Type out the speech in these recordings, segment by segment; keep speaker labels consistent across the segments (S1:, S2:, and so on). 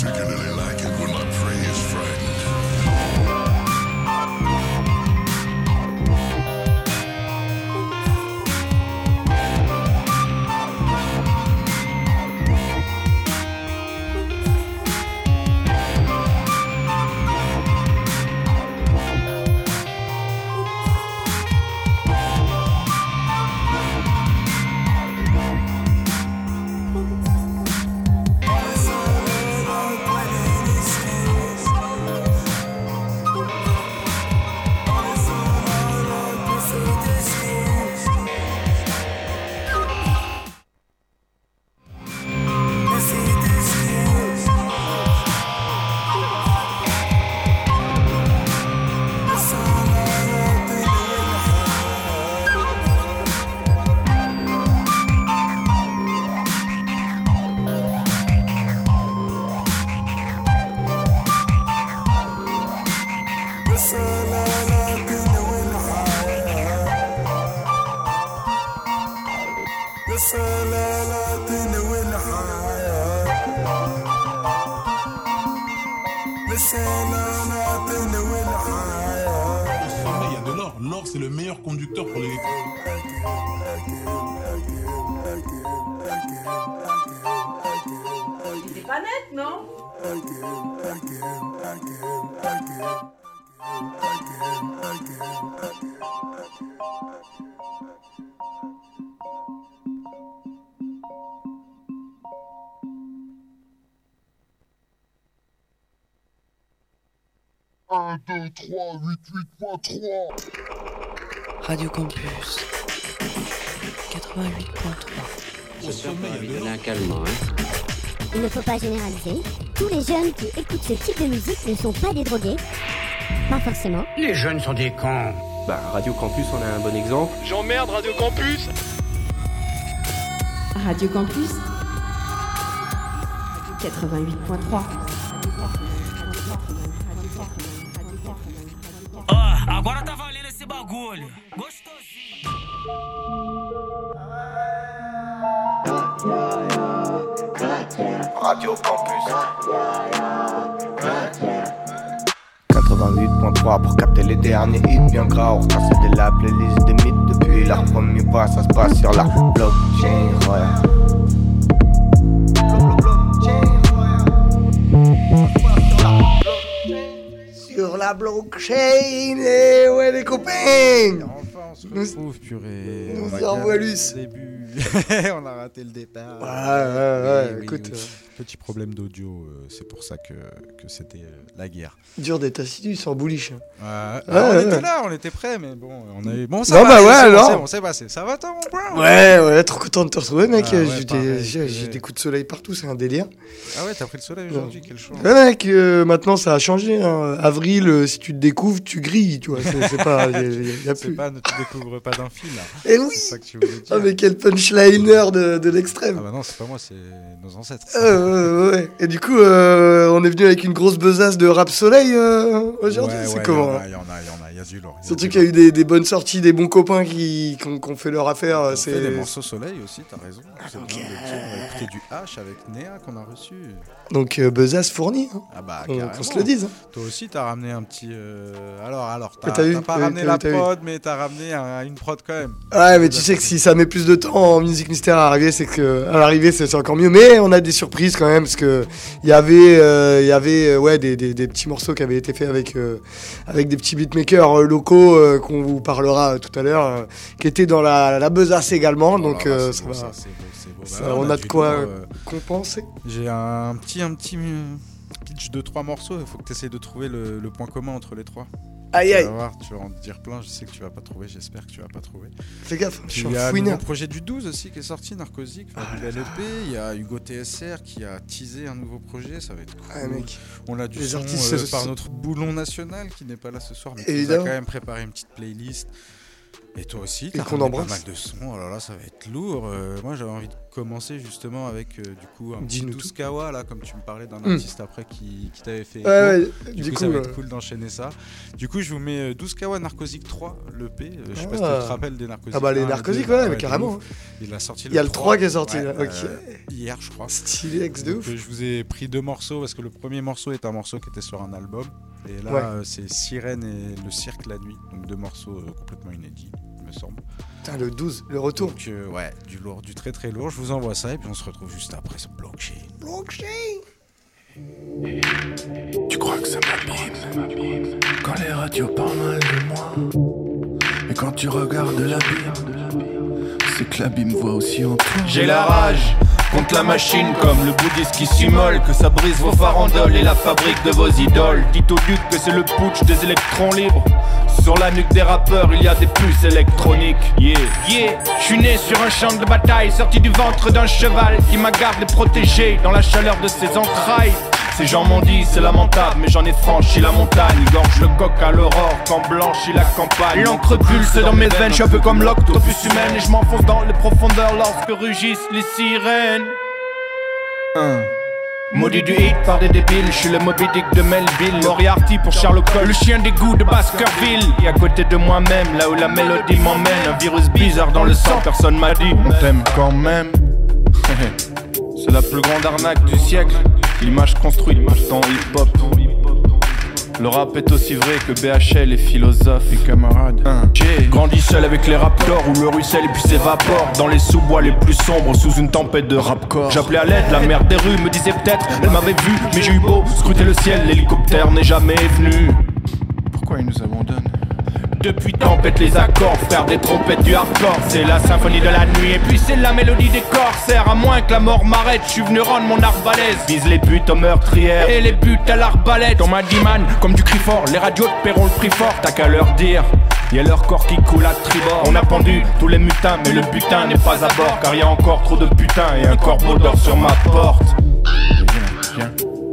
S1: particularly like it when my prey is frightened.
S2: Il y a de l'or. L'or, c'est le meilleur conducteur pour l'électricité.
S3: C'est pas net, non?
S4: Radio Campus 88.3.
S5: J'espère que ça va lui donner un calmant, hein.
S6: Il ne faut pas généraliser. Tous les jeunes qui écoutent ce type de musique ne sont pas des drogués. Pas forcément.
S5: Les jeunes sont des cons.
S7: Bah, Radio Campus, on a un bon exemple.
S8: J'emmerde Radio Campus.
S9: Radio Campus 88.3.
S10: Agora tá valendo esse bagulho. Gostosinho.
S11: Radio Campus 88.3 pour capter les derniers hits bien gras. On repasse de la playlist des mythes depuis leur premier pas. Ça se passe sur la blockchain, ouais. Sur la blockchain, et ouais les copains.
S12: Enfin on se retrouve, purée.
S11: Nous envoie Luce.
S12: On a raté le départ.
S11: Ouais,
S12: Oui,
S11: écoute.
S12: Petit problème d'audio, c'est pour ça que c'était la guerre.
S11: Dur d'être assidu sans bouliche.
S12: On était là, on était prêts, mais bon, on a eu... Bon, ça
S11: non,
S12: va,
S11: bah ouais, alors.
S12: on s'est passé. Ça va, toi, mon point?
S11: Ouais, trop content de te retrouver, mec.
S12: Ouais,
S11: J'ai des coups de soleil partout, c'est un délire.
S12: Ah ouais, t'as pris le soleil aujourd'hui, quelle chance.
S11: Ouais, mec, maintenant ça a changé. Hein. Avril, si tu te découvres, tu grilles, tu vois. C'est pas, y a
S12: c'est
S11: plus.
S12: pas, ne te découvre pas d'un fil, là.
S11: Eh oui.
S12: C'est ça que tu voulais dire.
S11: Ah, mais quel punchliner de l'extrême.
S12: Ah bah non, c'est pas moi, c'est nos ancêtres.
S11: Ouais. Et du coup, on est venu avec une grosse besace de rap soleil aujourd'hui.
S12: Ouais,
S11: c'est comment
S12: Il y a du lourd.
S11: Surtout qu'il y a eu des bonnes sorties, des bons copains qui ont fait leur affaire.
S12: On fait des morceaux soleil aussi, t'as raison. C'est bien de le dire. On va écouter du H avec Néa qu'on a reçu.
S11: Donc besace fournie. Hein.
S12: Ah bah
S11: qu'on se le dise. Hein.
S12: Toi aussi, t'as ramené un petit. Alors,
S11: T'as
S12: t'as pas ramené la prod, mais t'as ramené une prod quand même.
S11: Ouais, mais tu sais que si ça met plus de temps en musique mystère à arriver, c'est que à l'arrivée c'est encore mieux. Mais on a des surprises quand même parce que il y avait ouais des petits morceaux qui avaient été faits avec des petits beatmakers locaux qu'on vous parlera tout à l'heure, qui étaient dans la besace également. Donc ça va.
S12: C'est beau.
S11: Ça, on a de quoi compenser.
S12: J'ai un petit pitch de 3 morceaux. Il faut que tu essaies de trouver le point commun entre les 3.
S11: Aïe.
S12: Tu vas en dire plein. Je sais que tu vas pas trouver. J'espère que tu vas pas trouver.
S11: Fais gaffe. Je suis
S12: il y a
S11: un
S12: le
S11: fouineur.
S12: nouveau projet du 12 aussi qui est sorti, Narcosic, du LEP. Il y a Hugo TSR qui a teasé un nouveau projet. Ça va être cool.
S11: Ouais, mec.
S12: On a du
S11: Les
S12: son
S11: artistes,
S12: par notre boulon national qui n'est pas là ce soir, mais qui nous a
S11: Évidemment.
S12: quand même préparé une petite playlist. Et toi aussi,
S11: Et
S12: t'as
S11: qu'on
S12: ramené pas
S11: embrasse.
S12: mal de sons. Oh là là, ça va être lourd. Moi, j'avais envie de commencé justement avec du coup un petit
S11: Dis-nous
S12: 12 Kawa là, comme tu me parlais d'un artiste après qui t'avait fait.
S11: Du coup,
S12: ça va être cool d'enchaîner ça. Du coup, je vous mets 12 Kawa Narcosic 3, l'EP. Je sais pas si tu te rappelles des Narcosic.
S11: Ah bah les Narcosic, ouais, carrément.
S12: Il a sorti
S11: Il y a le 3 qui est sorti là. Ok.
S12: Hier, je crois.
S11: Stylé, ex de ouf.
S12: Je vous ai pris 2 morceaux parce que le premier morceau est un morceau qui était sur un album. Et là, c'est Sirène et Le Cirque la nuit. Donc 2 morceaux complètement inédits, il me semble.
S11: Putain, le 12, le retour.
S12: Donc du lourd, du très très lourd. Je vous envoie ça et puis on se retrouve juste après ce blockchain.
S1: Tu crois que ça m'abîme quand les radios parlent mal de moi. Et quand tu regardes l'abîme, c'est que l'abîme voit aussi en toi.
S3: J'ai la rage contre la machine comme le bouddhiste qui s'immole. Que ça brise vos farandoles et la fabrique de vos idoles. Dites au duc que c'est le putsch des électrons libres. Sur la nuque des rappeurs il y a des puces électroniques. Yeah, j'suis né sur un champ de bataille, sorti du ventre d'un cheval qui m'a gardé protégé dans la chaleur de ses entrailles. Ces gens m'ont dit c'est lamentable, mais j'en ai franchi la montagne. Gorge le coq à l'aurore quand blanchit la campagne. L'encre pulse dans mes veines, j'suis un peu comme l'octopus humaine. Et je m'enfonce dans les profondeurs lorsque rugissent les sirènes. Maudit du hit par des débiles, je suis le Moby Dick de Melville. Moriarty pour Sherlock Holmes, le chien d'égout de Baskerville. Et à côté de moi-même, là où la mélodie m'emmène. Un virus bizarre dans le sang, personne m'a dit on t'aime quand même. C'est la plus grande arnaque du siècle. L'image construite dans hip-hop. Le rap est aussi vrai que BHL est philosophe et camarade. J'ai grandi seul avec les raptors où le ruisselle et puis s'évapore dans les sous-bois les plus sombres sous une tempête de rapcore. J'appelais à l'aide, la mère des rues me disait peut-être elle m'avait vu, mais j'ai eu beau scruter le ciel, l'hélicoptère n'est jamais venu. Pourquoi il nous abandonne? Depuis tempête les accords, faire des trompettes du hardcore. C'est la symphonie de la nuit et puis c'est la mélodie des corsaires. À moins que la mort m'arrête, je suis venu rendre mon arbalèze. Vise les buts aux meurtrières et les buts à l'arbalète. On m'a dit man, comme du cri fort, les radios te paieront le prix fort. T'as qu'à leur dire, y'a leur corps qui coule à tribord. On a pendu tous les mutins, mais le butin n'est pas à bord. Car y'a encore trop de putains et un corbeau dort sur ma porte. Viens.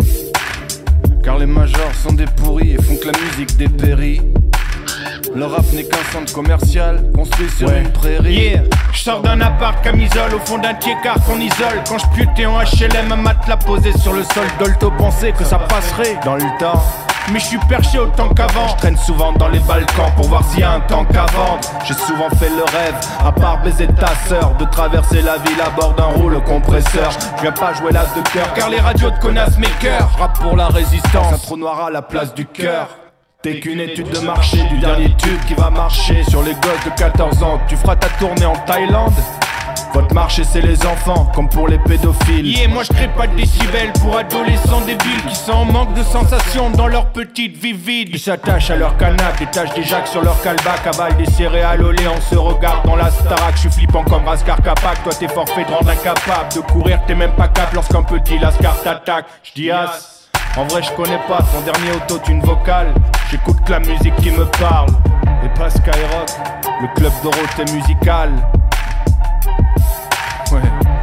S3: Car les majors sont des pourris et font que la musique dépérit. Le rap n'est qu'un centre commercial construit sur une prairie. Je sors d'un appart camisole au fond d'un tiécar qu'on isole. Quand je putais en HLM, un matelas posé sur le sol. Dolto pensait que ça passerait dans le temps, mais je suis perché autant qu'avant. Je traîne souvent dans les Balkans pour voir s'il y a un tank à vendre. J'ai souvent fait le rêve, à part baiser ta sœur, de traverser la ville à bord d'un rouleau compresseur. Je viens pas jouer l'as de cœur, car les radios te connaissent mes cœurs. Rap pour la résistance, un trou noir à la place du cœur. T'es qu'une étude de marché du dernier tube qui va marcher sur les gosses de 14 ans. Tu feras ta tournée en Thaïlande. Votre marché c'est les enfants, comme pour les pédophiles. Moi je crée pas de décibels pour adolescents débiles qui sont en manque de sensations dans leur petite vie vide. Ils s'attachent à leur canap, détachent des jacks sur leur calbac, avalent des céréales au lait, on se regarde dans la Starac. Je suis flippant comme Raskar Kapak, toi t'es forfait de rendre incapable de courir, t'es même pas cap lorsqu'un petit Lascar t'attaque. J'dis as. En vrai je connais pas ton dernier autotune vocal. J'écoute que la musique qui me parle. Et pas Skyrock, le club Dorothée musical. Ouais.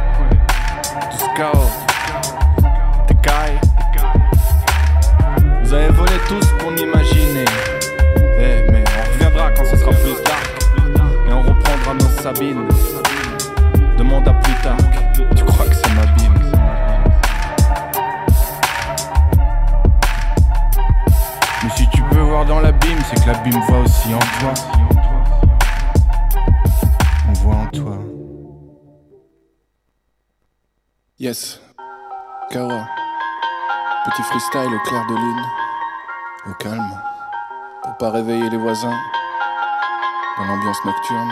S3: Du scout, des Kai. Vous avez volé tout ce qu'on imaginait. Mais on reviendra quand ce sera plus dark. Et on reprendra nos Sabines. Demande à Plutarque, tu crois que c'est ma bime? Mais si tu peux voir dans l'abîme, c'est que l'abîme voit aussi en toi. On voit en toi.
S1: Yes, Kawa. Petit freestyle au clair de lune, au calme, pour pas réveiller les voisins, dans l'ambiance nocturne.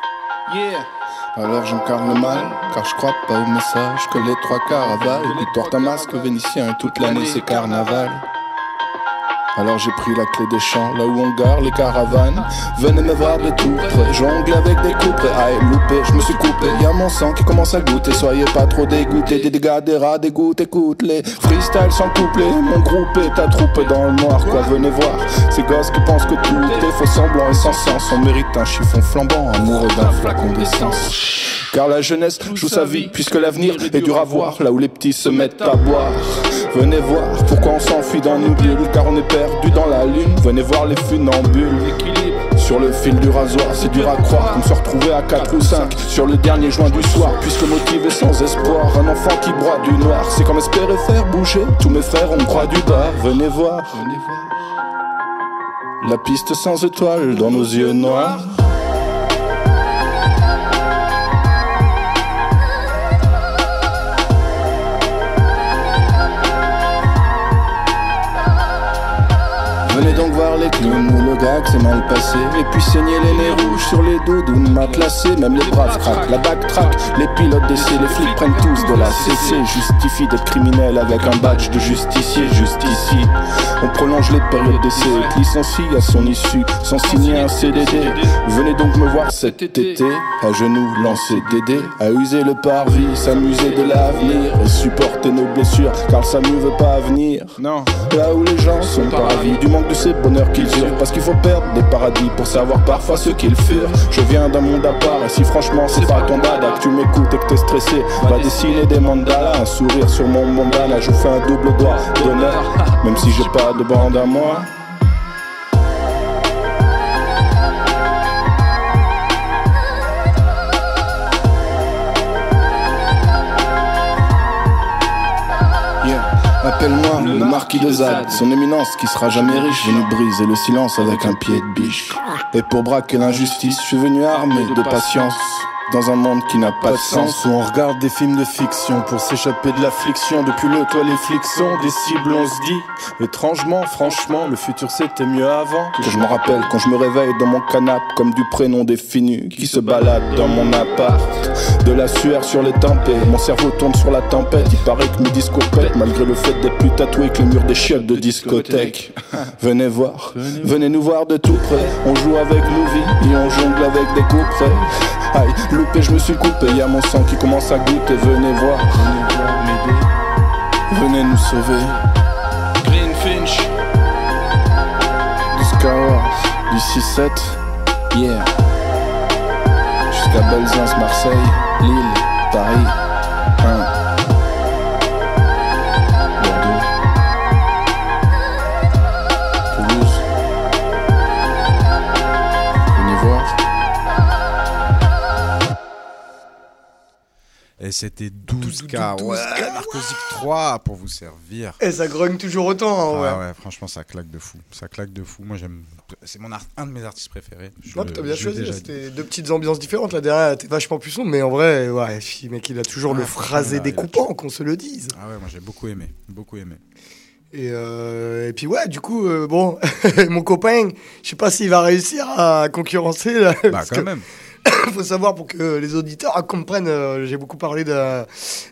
S1: Alors j'incarne le mal, car je crois pas au message que les 3 quarts avalent. Et puis porte un masque vénitien et toute l'année c'est carnaval. Alors j'ai pris la clé des champs, là où on gare les caravanes. Venez me voir de tout près, jongle avec des coups près. Aïe, loupé, je me suis coupé, y'a mon sang qui commence à goûter. Soyez pas trop dégoûtés, des dégâts, des rats, des gouttes, écoute les freestyle sans couplet. Mon groupe est ta troupe dans le noir, quoi venez voir. Ces gosses qui pensent que tout est faux semblant et sans sens. On mérite un chiffon flambant, amoureux d'un flacon d'essence. Car la jeunesse joue sa vie, puisque l'avenir est dur à voir. Là où les petits se mettent à boire, Venez voir pourquoi on s'enfuit dans nos bulles, car on est perdu dans la lune. Venez voir les funambules. Sur le fil du rasoir, c'est dur à croire qu'on se retrouvait à 4 ou 5 sur le dernier joint du soir. Puisque motivé sans espoir, un enfant qui broie du noir, c'est comme espérer faire bouger tous mes frères, on me croit du bas. Venez voir la piste sans étoiles dans nos yeux noirs. Venez donc voir les clowns ou le gars que c'est mal passé. Et puis saigner les nez rouges sur les doudounes matelassés. Même les braves craquent, la backtrack. Les pilotes d'essai, les flics prennent tous de la CC. Justifie d'être criminel avec un badge de justicier. Juste ici, on prolonge les périodes d'essai. Licencie à son issue, sans signer un CDD. Venez donc me voir cet été, à genoux lancer des dés, à user le parvis, s'amuser de l'avenir et supporter nos blessures, car le SAMU veut pas venir. Non. Là où les gens sont pas ravis du manque de ces bonheurs qu'ils eurent, parce qu'il faut perdre des paradis pour savoir parfois ce qu'ils furent. Je viens d'un monde à part, et si franchement c'est pas ton dada, que tu m'écoutes et que t'es stressé, va dessiner des mandalas, un sourire sur mon bandana, je vous fais un double doigt d'honneur, même si j'ai pas de bande à moi. Appelle-moi le marquis de Zad, son éminence qui sera jamais riche, venu briser le silence avec un pied de biche. Et pour braquer l'injustice, je suis venu armé de patience. Dans un monde qui n'a pas de sens, où on regarde des films de fiction pour s'échapper de l'affliction. Depuis le toit les flics sont des cibles, on se dit étrangement, franchement, le futur c'était mieux avant. Que je me rappelle quand je me réveille dans mon canapé, comme du prénom défini qui se balade dans mon appart. De la sueur sur les tempêtes, mon cerveau tourne sur la tempête. Il paraît que mes discours pètent, malgré le fait d'être plus tatoué que le mur des chiottes de discothèque. Venez voir, venez nous voir de tout près. On joue avec nos vies et on jongle avec des coups près. Aïe, loupé, je me suis coupé, y'a mon sang qui commence à goûter. Venez voir m'aider, venez nous sauver. Greenfinch, du Skywars, du 6-7, yeah. Jusqu'à Belzins, Marseille, Lille, Paris, Bordeaux, Toulouse. Venez voir.
S12: Et c'était 12K, ouais, Narcotic 3 pour vous servir.
S11: Et ça grogne toujours autant, ouais.
S12: Ah ouais, franchement, ça claque de fou. Ça claque de fou. Moi, j'aime. C'est un de mes artistes préférés.
S11: Non, t'as bien choisi. C'était deux petites ambiances différentes. La dernière était vachement plus sombre, mais en vrai, ouais, mec, il a toujours le phrasé découpant, qu'on se le dise.
S12: Ah ouais, moi j'ai beaucoup aimé.
S11: Et puis ouais, du coup, bon, mon copain, je sais pas s'il va réussir à concurrencer. Là,
S12: bah quand même.
S11: Faut savoir pour que les auditeurs comprennent, j'ai beaucoup parlé d'un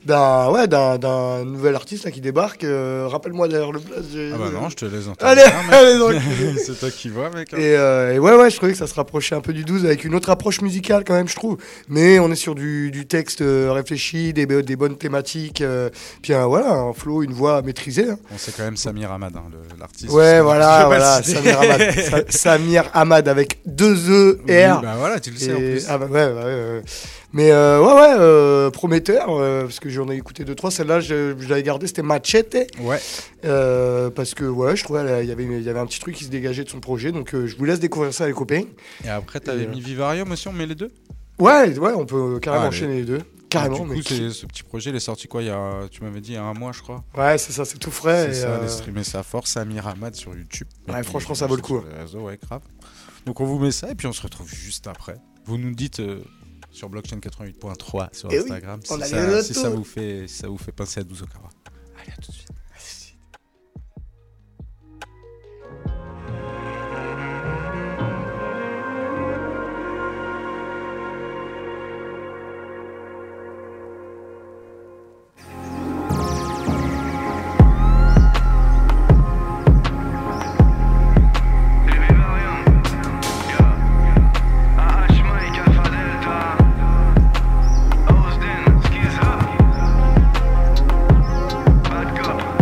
S11: nouvel artiste là, qui débarque. Rappelle-moi d'ailleurs le place.
S12: Ah bah non, je te laisse entendre.
S11: Allez,
S12: c'est toi qui vois, mec. Hein.
S11: Et ouais, je trouvais que ça se rapprochait un peu du 12 avec une autre approche musicale quand même, je trouve. Mais on est sur du texte réfléchi, des bonnes thématiques. Puis voilà, un flow, une voix maîtrisée. Hein.
S12: Bon, c'est quand même Samir Hamad, hein, l'artiste.
S11: Ouais, voilà, Samir Hamad. Samir Hamad avec 2 E, R.
S12: Oui, bah voilà, tu le sais en plus.
S11: Ah bah ouais. Mais prometteur, parce que j'en ai écouté 2-3. Celle-là, je l'avais gardée, c'était Machete.
S12: Ouais.
S11: Parce que ouais, je trouvais il y avait un petit truc qui se dégageait de son projet, donc je vous laisse découvrir ça, les copains.
S12: Et après, t'avais mis Vivarium aussi, on met les deux.
S11: Ouais, on peut carrément enchaîner les deux. Carrément.
S12: Du coup, ce petit projet, il est sorti quoi tu m'avais dit il y a un mois, je crois.
S11: Ouais, c'est ça, c'est tout frais.
S12: C'est ça, allez streamer sa force, Samir Hamad sur YouTube.
S11: Ouais, franchement, ça vaut le coup.
S12: Sur les réseaux, ouais, grave. Donc on vous met ça et puis on se retrouve juste après. Vous nous dites sur Blockchain 88.3 sur Instagram si ça vous fait penser à Douz Okawa. Allez, à tout de suite.
S4: Bad cop.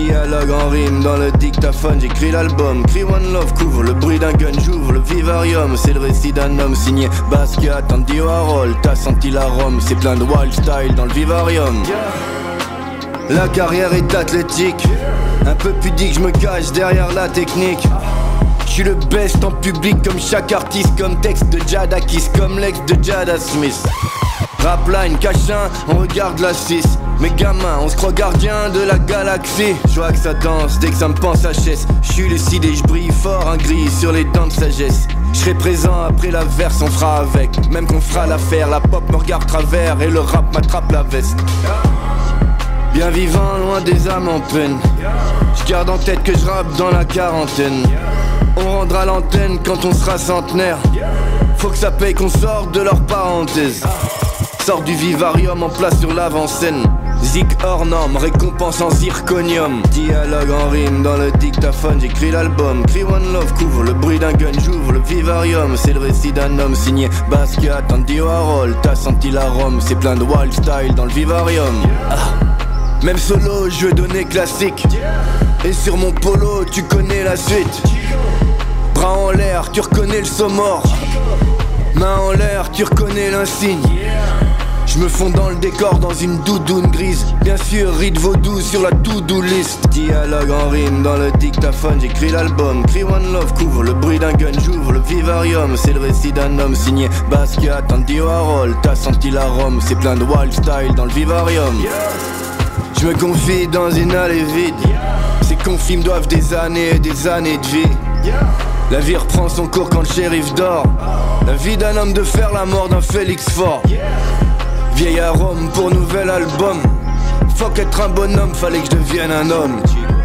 S4: Dialogue en rime dans le dictaphone, j'écris l'album. Crie One Love couvre le bruit d'un gun, j'ouvre le vivarium. C'est le récit d'un homme signé Basquiat, Andy Warhol. T'as senti l'arôme, c'est plein de wild style dans le vivarium. La carrière est athlétique, un peu pudique, je me cache derrière la technique. Je suis le best en public comme chaque artiste, comme texte de Jadakis, comme l'ex de Jada Smith. Rapline, cachin, on regarde la 6. Mes gamins, on se croit gardien de la galaxie. Je vois que ça danse dès que ça me pense à chaise. Je suis lucide et je brille fort, un gris sur les dents de sagesse. Je serai présent après la verse, on fera avec. Même qu'on fera l'affaire, la pop me regarde travers et le rap m'attrape la veste. Bien vivant, loin des âmes en peine. Je garde en tête que je rappe dans la quarantaine. On rendra l'antenne quand on sera centenaire. Faut que ça paye qu'on sorte de leur parenthèse. Sors du vivarium en place sur l'avant-scène. Zik hors norme, récompense en zirconium. Dialogue en rime dans le dictaphone, j'écris l'album. Crie One Love couvre le bruit d'un gun, j'ouvre le vivarium. C'est le récit d'un homme signé Basquiat, Andy Warhol. T'as senti l'arôme, c'est plein de wild style dans le vivarium. Même solo, je veux donner classique. Et sur mon polo, tu connais la suite. Bras en l'air, tu reconnais le saut mort. Main en l'air, tu reconnais l'insigne. Je me fonds dans le décor dans une doudoune grise. Bien sûr, rite vaudou sur la to-do list. Dialogue en rime dans le dictaphone, j'écris l'album. Crie One Love couvre le bruit d'un gun, j'ouvre le vivarium. C'est le récit d'un homme signé Basquiat, Andy Warhol. T'as senti l'arôme, c'est plein de wild style dans le vivarium. Je me confie dans une allée vide. Ces confis me doivent des années et des années de vie. La vie reprend son cours quand le shérif dort. La vie d'un homme de fer, la mort d'un Félix Fort. Vieil arôme pour nouvel album. Faut qu'être un bonhomme, fallait que je devienne un homme.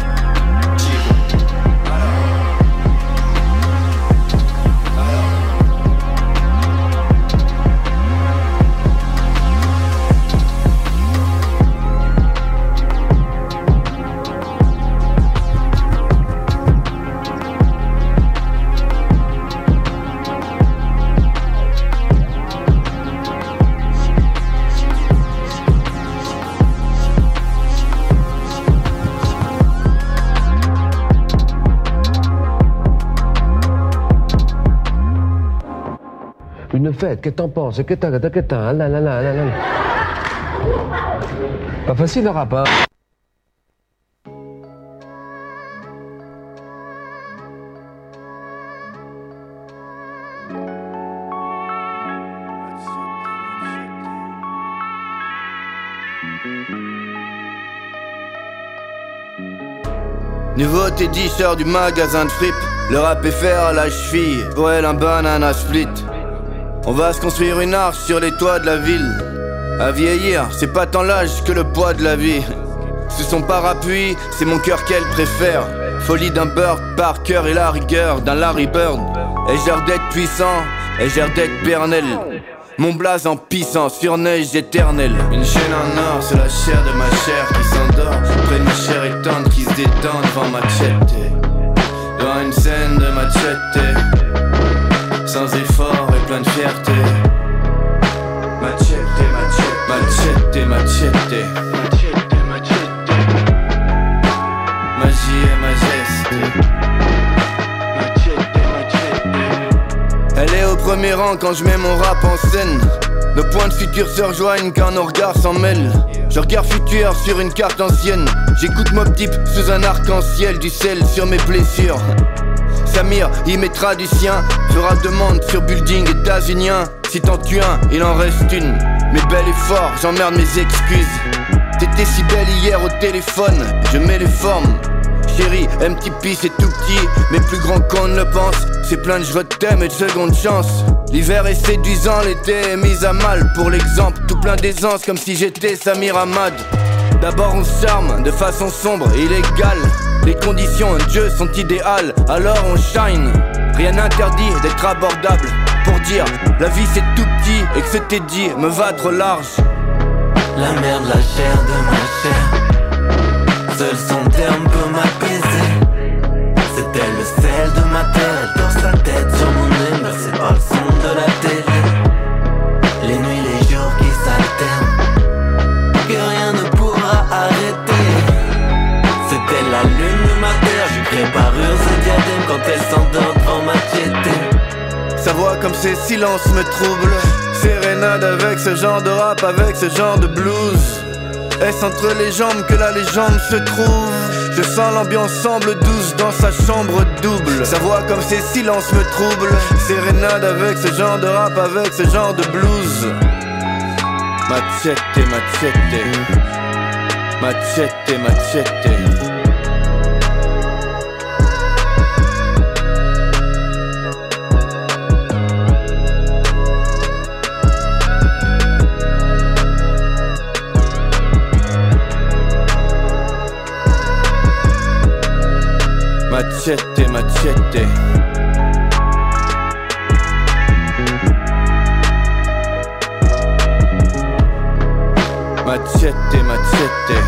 S8: Une fête, qu'est-ce que t'en penses? Pas facile le rap, hein?
S4: Nouveau Teddy sort du magasin de fripe. Le rap est fer à la cheville, pour elle un banana split. On va se construire une arche sur les toits de la ville. À vieillir, c'est pas tant l'âge que le poids de la vie. Sous son parapluie, c'est mon cœur qu'elle préfère. Folie d'un Burt Parker et la rigueur d'un Larry Bird. Ai-je l'air d'être puissant? Ai-je l'air d'être pernel? Mon blaze en pissant sur neige éternelle. Une chaîne en or sur la chair de ma chair qui s'endort. Près de ma chair étendre qui se détend devant Machete. Devant une scène de Machete. Sans effort et plein de fierté. Machete, machete, machete, machete. Machete, machete. Magie et majesté. Machete, machete. Elle est au premier rang quand je mets mon rap en scène. Nos points de futur se rejoignent quand nos regards s'en mêlent. Je regarde futur sur une carte ancienne. J'écoute Mobb Deep sous un arc-en-ciel. Du sel sur mes blessures. Samir y mettra du sien. Fera demande sur building états-unien. Si t'en tues un, il en reste une. Mais belle et fort, j'emmerde mes excuses. T'étais si belle hier au téléphone. Je mets les formes. Chérie, MTP c'est tout petit, mais plus grand qu'on ne le pense. C'est plein de je t'aime et de seconde chance. L'hiver est séduisant, l'été est mis à mal. Pour l'exemple, tout plein d'aisance comme si j'étais Samir Hamad. D'abord on se charme de façon sombre et illégale. Les conditions de jeu sont idéales, alors on shine. Rien n'interdit d'être abordable. Pour dire, la vie c'est tout petit et que c'était dit me va trop large.
S13: La merde, la chair de ma chair. Seul son terme peut m'apaiser. C'était le sel de ma terre. Elle dort sa tête sur mon nez, bercé par le son de la télé. Les nuits, les jours qui s'alternent, que rien ne pourra arrêter. C'était la
S4: ces silences me troublent. Sérénade avec ce genre de rap, avec ce genre de blues. Est-ce entre les jambes que la légende se trouve? Je sens l'ambiance semble douce dans sa chambre double. Sa voix comme ses silences me troublent. Sérénade avec ce genre de rap, avec ce genre de blues. Machete, machete. Machete, machete. Machete, machete. Machete, machete.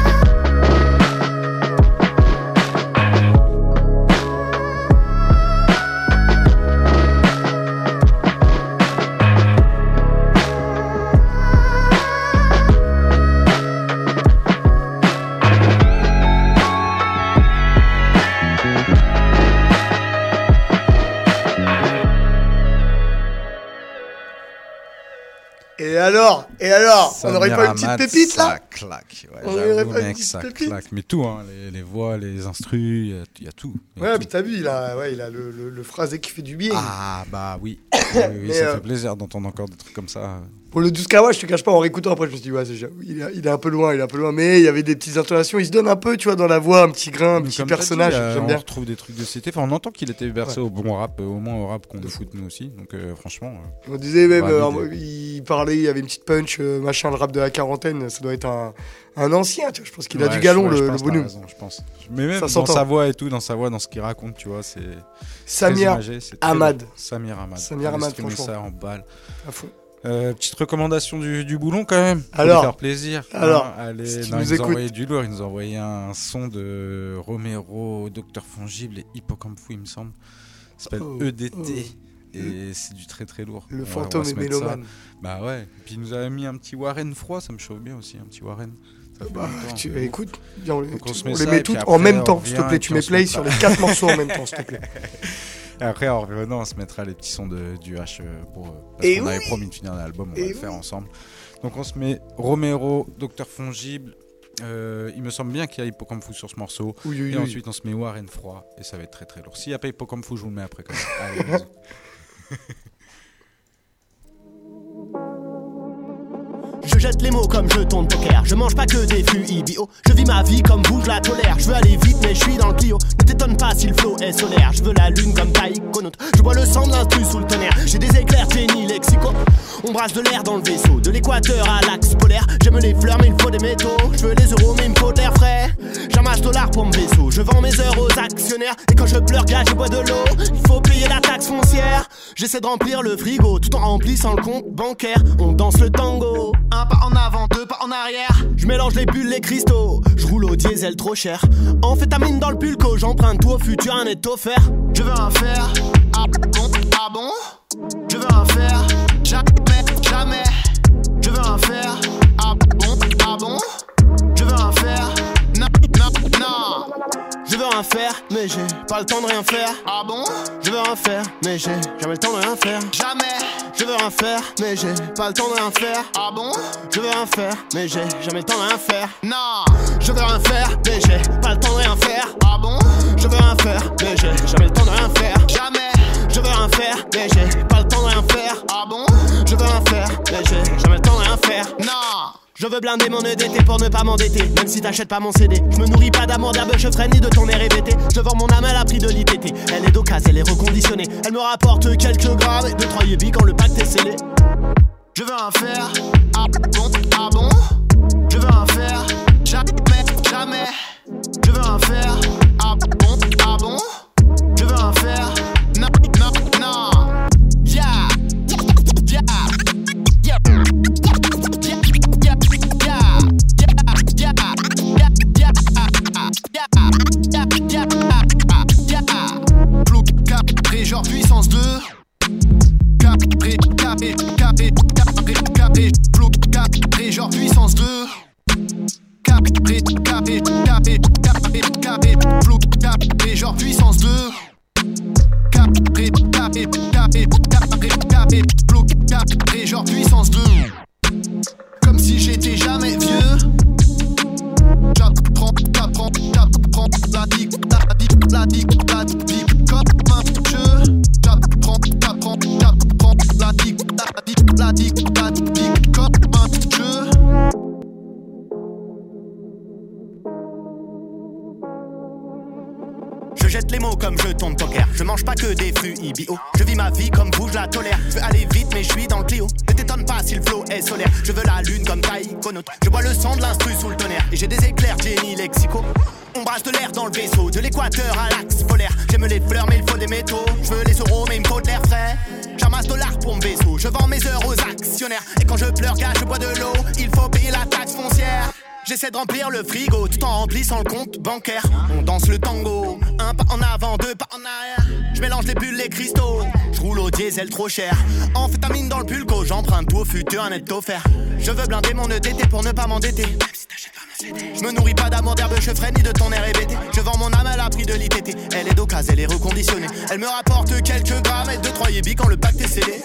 S11: Et alors, on n'aurait pas une petite pépite là?
S12: Ça claque, ouais, j'avoue mec, ça claque. Mais tout, hein, les voix, les instrus, il y a tout.
S11: Ouais, puis t'as vu, il a le phrasé qui fait du bien.
S12: Ah bah oui, oui ça fait plaisir d'entendre encore des trucs comme ça.
S11: Pour le 12 Kawa, je te cache pas, en réécoutant après, je me suis dit, ouais, il est un peu loin, mais il y avait des petites intonations, il se donne un peu, tu vois, dans la voix, un petit grain, un petit personnage, j'aime bien.
S12: On retrouve des trucs de cité, enfin, on entend qu'il était versé au bon rap, au moins au rap qu'on fout nous aussi, donc franchement...
S11: on disait même, il parlait, il y avait une petite punch, machin, le rap de la quarantaine, ça doit être un ancien, tu vois, je pense qu'il a du galon, le bonhomme.
S12: Je pense. Mais même dans sa voix et tout, dans ce qu'il raconte, tu vois, c'est...
S11: Samir Ahmad.
S12: Samir Ahmad,
S11: franchement.
S12: ça en balle.
S11: À fond.
S12: Petite recommandation du boulon quand même, pour lui faire plaisir. Allez,
S11: si
S12: il nous a envoyé du lourd, il nous a envoyé un son de Romero, Dr Fongible et Hippocampe Fou, il me semble. Ça s'appelle EDT et c'est du très très lourd.
S11: Le fantôme est mélomane.
S12: Bah ouais, et puis il nous a mis un petit Warren froid, ça me chauffe bien aussi, un petit Warren.
S11: Écoute, on les met toutes en même temps, s'il te plaît, tu mets play sur les 4 morceaux en même temps, s'il te plaît.
S12: Et après, en revenant, on se mettra les petits sons du H parce qu'on avait promis de finir l'album, on va le faire ensemble. Donc on se met Romero, Dr Fongible. Il me semble bien qu'il y a Hippocampe Fou sur ce morceau. Et ensuite, on se met Warren Froid et ça va être très très lourd. S'il n'y a pas Hippocampe Fou, je vous le mets après comme ça. Allez, bisous.
S14: Je jette les mots comme jeton de poker. Je mange pas que des fruits bio. Je vis ma vie comme vous, je la tolère. Je veux aller vite mais je suis dans le Clio. Ne t'étonne pas si le flow est solaire. Je veux la lune comme taïkonaute. Je bois le sang de l'instru sous le tonnerre. J'ai des éclairs, génie, lexico. On brasse de l'air dans le vaisseau. De l'équateur à l'axe polaire. J'aime les fleurs mais il me faut des métaux. Je veux les euros mais il me faut de l'air frais. J'amasse dollars pour mon vaisseau. Je vends mes heures aux actionnaires. Et quand je pleure, gars, je bois de l'eau. Il faut payer la taxe foncière. J'essaie de remplir le frigo tout en remplissant le compte bancaire. On danse le tango. Un pas en avant, 2 pas en arrière. Je mélange les bulles, les cristaux. Je roule au diesel trop cher. Amphétamine dans le pulco. J'emprunte tout au futur, un est offert. Je veux un fer. Ah bon? Je veux un fer. Jamais. Je veux un fer. Ah bon? Je veux un fer. Non. Je veux un fer, mais j'ai pas le temps de rien faire. Ah bon? Je veux un fer, mais j'ai jamais le temps de rien faire. Jamais. Je veux un fer, mais j'ai pas le temps de rien faire. Ah bon? Je veux un fer, mais j'ai jamais le temps de rien faire. Non. Je veux un fer, mais j'ai pas le temps de rien faire. Ah bon? Je veux un fer, mais j'ai jamais le temps de rien faire. Jamais. Je veux un fer, mais j'ai pas le temps de rien faire. Ah bon? Je veux un fer, mais j'ai jamais le temps de rien faire. Non. Je veux blinder mon EDT pour ne pas m'endetter. Même si t'achètes pas mon CD. Je me nourris pas d'amour d'herbe chevrenne ni de ton RVT. Je vends mon âme à la prix de l'ITT. Elle est d'occasion, elle est reconditionnée. Elle me rapporte quelques grammes et 2-3 yébis quand le pacte est scellé. Je veux un fer. Ah bon? Je veux un fer. Jamais. Je veux un fer. Ah bon? Je veux un fer. Non. Yeah. Genre puissance 2 genre puissance 2 genre puissance 2 niveau 4 et genre puissance 2. Comme si j'étais jamais vieux. J'apprends la dick comme un jeu. J'apprends la dick comme un jeu. Je jette les mots comme jeton de poker. Je mange pas que des fruits IBO. Je vis ma vie comme vous, je la tolère. Je veux aller vite mais je suis dans le Clio. Ne t'étonne pas si le flow est solaire. Je veux la lune comme taïkonote. Je bois le sang de l'instru sous le tonnerre. Et j'ai des éclairs génie lexico. On brasse de l'air dans le vaisseau. De l'équateur à l'axe polaire. J'aime les fleurs mais il faut des métaux. Je veux les euros mais il me faut de l'air frais. J'amasse de l'art pour mon vaisseau. Je vends mes heures aux actionnaires. Et quand je pleure gars je bois de l'eau. Il faut payer la taxe foncière. J'essaie de remplir le frigo tout en remplissant le compte bancaire. On danse le tango, un pas en avant, deux pas en arrière. Je mélange les bulles, les cristaux, je roule au diesel trop cher. Amphétamine dans le pulco, j'emprunte tout au futur, un net offert. Je veux blinder mon EDT pour ne pas m'endetter. Je me nourris pas d'amour d'herbe chevrenne ni de ton RBT. Je vends mon âme à la prix de l'ITT. Elle est d'occasion, elle est reconditionnée. Elle me rapporte quelques grammes et 2-3 yébis quand le pacte est scellé.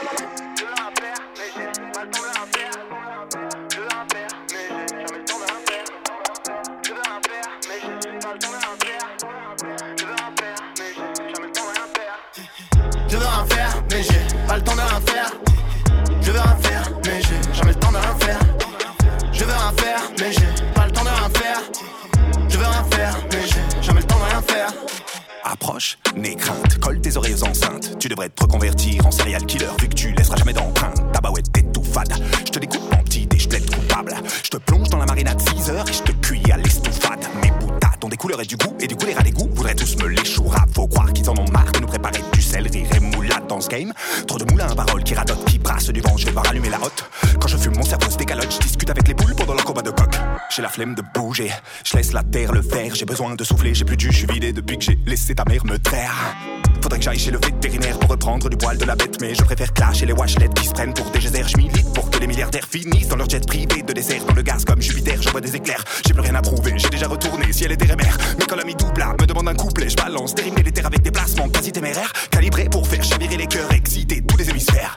S14: Je veux rien faire, mais j'ai pas le temps de rien faire. Je veux rien faire, mais j'ai jamais le temps de rien faire. Je veux rien faire, mais j'ai pas le temps de rien faire. Je veux rien faire, mais j'ai jamais le temps de rien faire.
S15: Approche, n'aie crainte, colle tes oreilles aux enceintes. Tu devrais te reconvertir en serial killer vu que tu laisseras jamais d'empreinte. Ta baouette t'es tout fade, je te découpe en petits et je plaide coupable. Je te plonge dans la marinade 6 heures et je te cuis à l'estoufade. Mes boutades ont des couleurs et du goût les rats d'égout voudraient tous me lécher au rap. Faut croire qu'ils en ont marre de nous préparer du céleri rémoulade dans ce game. Trop de moulins à paroles qui radotent, qui brassent du vent, je vais devoir allumer la hotte. Quand je fume mon cerveau se décalote, je discute avec les poules pendant leur combat de coq. J'ai la flemme de bouger, je laisse la terre le faire. J'ai besoin de souffler, j'ai plus de jus, je suis vidé depuis que j'ai laissé ta mère me traire. Faudrait que j'aille chez le vétérinaire pour reprendre du poil de la bête. Mais je préfère clasher les washlettes qui se prennent pour des geysers. Je milite pour que les milliardaires finissent dans leur jet privé de dessert. Dans le gaz comme Jupiter, j'envoie des éclairs. J'ai plus rien à prouver, j'ai déjà retourné ciel et terre et mer. Mais quand l'ami Doubla me demande un couplet, je balance des rimes militaires avec des placements quasi téméraires. Calibrés pour faire chavirer les cœurs, exciter tous les hémisphères.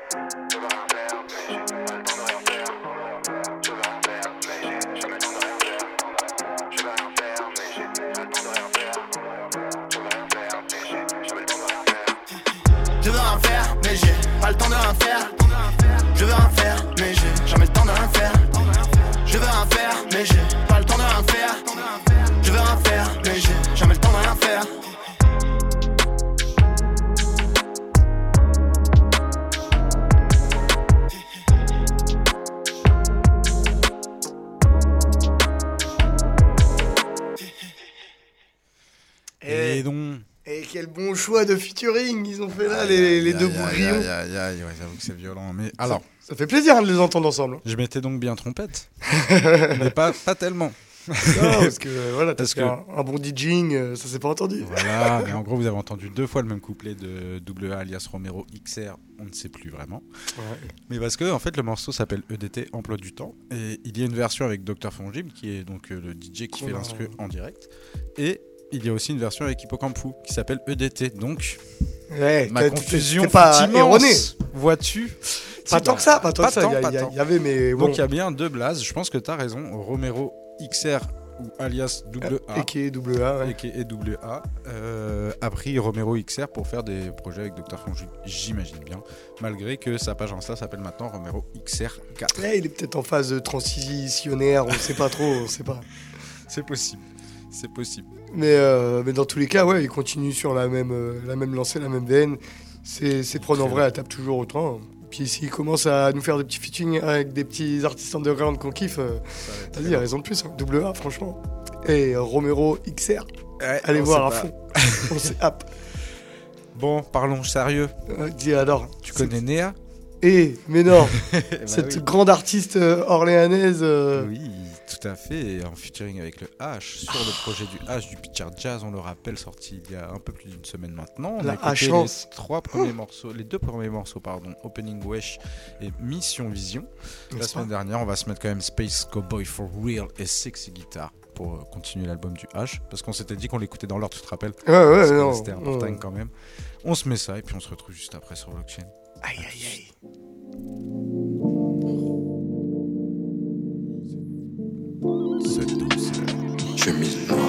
S14: Je veux rien faire, mais j'ai pas le temps de rien faire. Je veux rien faire, mais j'ai jamais le temps de rien faire. Je veux rien faire, mais j'ai pas le temps de rien faire. Je veux rien faire, mais j'ai jamais le temps de rien faire.
S12: Et donc.
S11: Et quel bon choix de featuring ils ont fait là, les deux bourrillons.
S12: Ouais, j'avoue que c'est violent. Mais alors,
S11: ça fait plaisir de les entendre ensemble.
S12: Je m'étais donc bien trompette, mais pas tellement.
S11: Non, parce que voilà, t'as fait un bon DJing, ça s'est pas entendu.
S12: Voilà, mais en gros, vous avez entendu 2 fois le même couplet de WA alias Romero XR, on ne sait plus vraiment. Ouais. Mais parce que en fait, le morceau s'appelle EDT, Emploi du Temps, et il y a une version avec Dr Fongible, qui est donc le DJ qui fait l'instru en direct, et il y a aussi une version avec Hippocampe Fou qui s'appelle EDT. Donc, ma confusion
S11: pas erroné.
S12: Vois-tu?
S11: Pas tant que ça, il y avait mais bon.
S12: Donc il y a bien 2 blazes, je pense que tu as raison. Romero XR ou alias AA
S11: A
S12: a pris Romero XR pour faire des projets avec Dr Fongible, j'imagine bien, malgré que sa page Insta s'appelle maintenant Romero XR4.
S11: Ouais, il est peut-être en phase transitionnaire, on ne sait pas trop, on sait pas.
S12: C'est possible. C'est possible.
S11: Mais dans tous les cas, ouais, il continue sur la même lancée, la même veine. C'est prod en vrai, elle tape toujours autant. Puis s'il commence à nous faire des petits featuring avec des petits artistes underground qu'on kiffe, vas-y, il a raison de plus. Hein. AA, franchement. Et Romero XR,
S12: ouais,
S11: allez voir à fond. On s'est app.
S12: Bon, parlons sérieux.
S11: Dis alors.
S12: Tu connais Néa?
S11: Mais non. Cette grande artiste orléanaise.
S12: Oui. Tout à fait, en featuring avec le H sur le projet du H du Pitcher Jazz, on le rappelle, sorti il y a un peu plus d'une semaine maintenant. On a écouté les 2 premiers morceaux, Opening Wesh et Mission Vision. La semaine dernière, on va se mettre quand même Space Cowboy for Real et Sexy Guitar pour continuer l'album du H, parce qu'on s'était dit qu'on l'écoutait dans l'ordre, tu te rappelles?
S11: Ouais, non.
S12: C'était important quand même. On se met ça et puis on se retrouve juste après sur Blockchain.
S11: Aïe, aïe, aïe.
S16: Cette douceur. Chemise noire.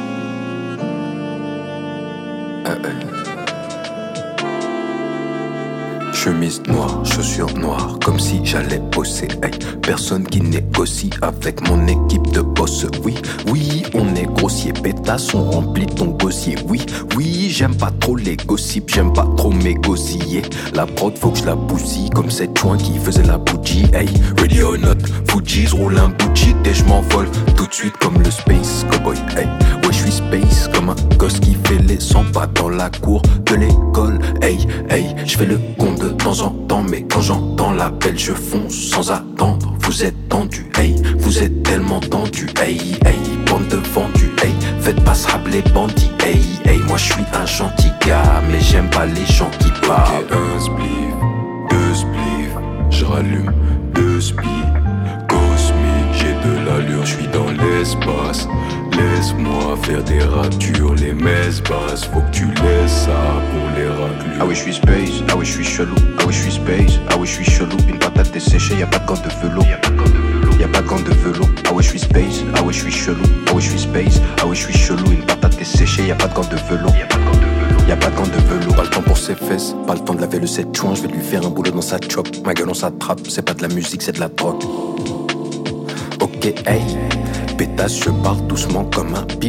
S16: Chemise noire, chaussures noires, comme si j'allais bosser. Hey, personne qui négocie avec mon équipe de boss. Oui, oui, on est grossier, pétasse, on remplit ton gosier. Oui, oui, j'aime pas trop les gossips, j'aime pas trop m'égosiller. La prod, faut que je la bousille, comme cette joint qui faisait la bougie. Hey, ready or not, Fuji, je roule un bougie et je m'envole tout de suite comme le Space Cowboy. Hey, ouais, je suis Space, comme un gosse qui fait les 100 pas dans la cour de l'école. Hey, hey, je fais le con de temps en temps, mais quand j'entends l'appel, je fonce sans attendre. Vous êtes tendu, hey, vous êtes tellement tendu, hey, hey, bande de vendus, hey, faites pas ce rap les bandits, hey, hey, moi je suis un gentil gars, mais j'aime pas les gens qui parlent. Ok, un spliff, deux spliffs, je rallume deux spliffs, cosmique, j'ai de l'allure, je suis dans l'espace. Laisse-moi faire des ratures, les messes basses, faut que tu laisses ça pour les raclures. Ah oui, je suis space, ah oui, je suis chelou, ah oui, je suis space, ah oui, je suis chelou. Une patate desséchée, y'a pas de gants de vélo, y'a pas de gants de vélo. Ah oui, je suis space, ah oui, je suis chelou, ah oui, je suis space, ah oui, je suis chelou. Une patate desséchée, y'a pas de gants de vélo, y'a pas de gants de vélo. Y'a pas de gants de vélo. Pas le temps pour ses fesses, pas le temps de laver le 7 juin. Je vais lui faire un boulot dans sa chop. Ma gueule on s'attrape, c'est pas de la musique, c'est de la drogue. Ok, hey, pétasse, je parle doucement comme un bim.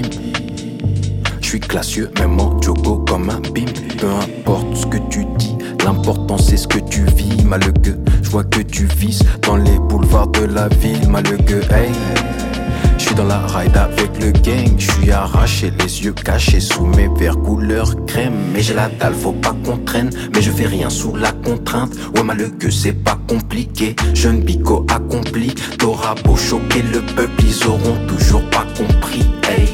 S16: Je suis classieux, même en jogo comme un bim. Peu importe ce que tu dis, l'important c'est ce que tu vis. Malheureux, je vois que tu vises dans les boulevards de la ville. Malheureux, hey, je suis dans la ride avec le gang. Je suis arraché, les yeux cachés sous mes verres couleur crème. Mais j'ai la dalle, faut pas qu'on traîne. Mais je fais rien sous la contrainte. Ouais, malheureux, c'est pas compliqué. Jeune bico accompli. T'auras beau choquer le peuple, ils auront toujours pas compris. Hey,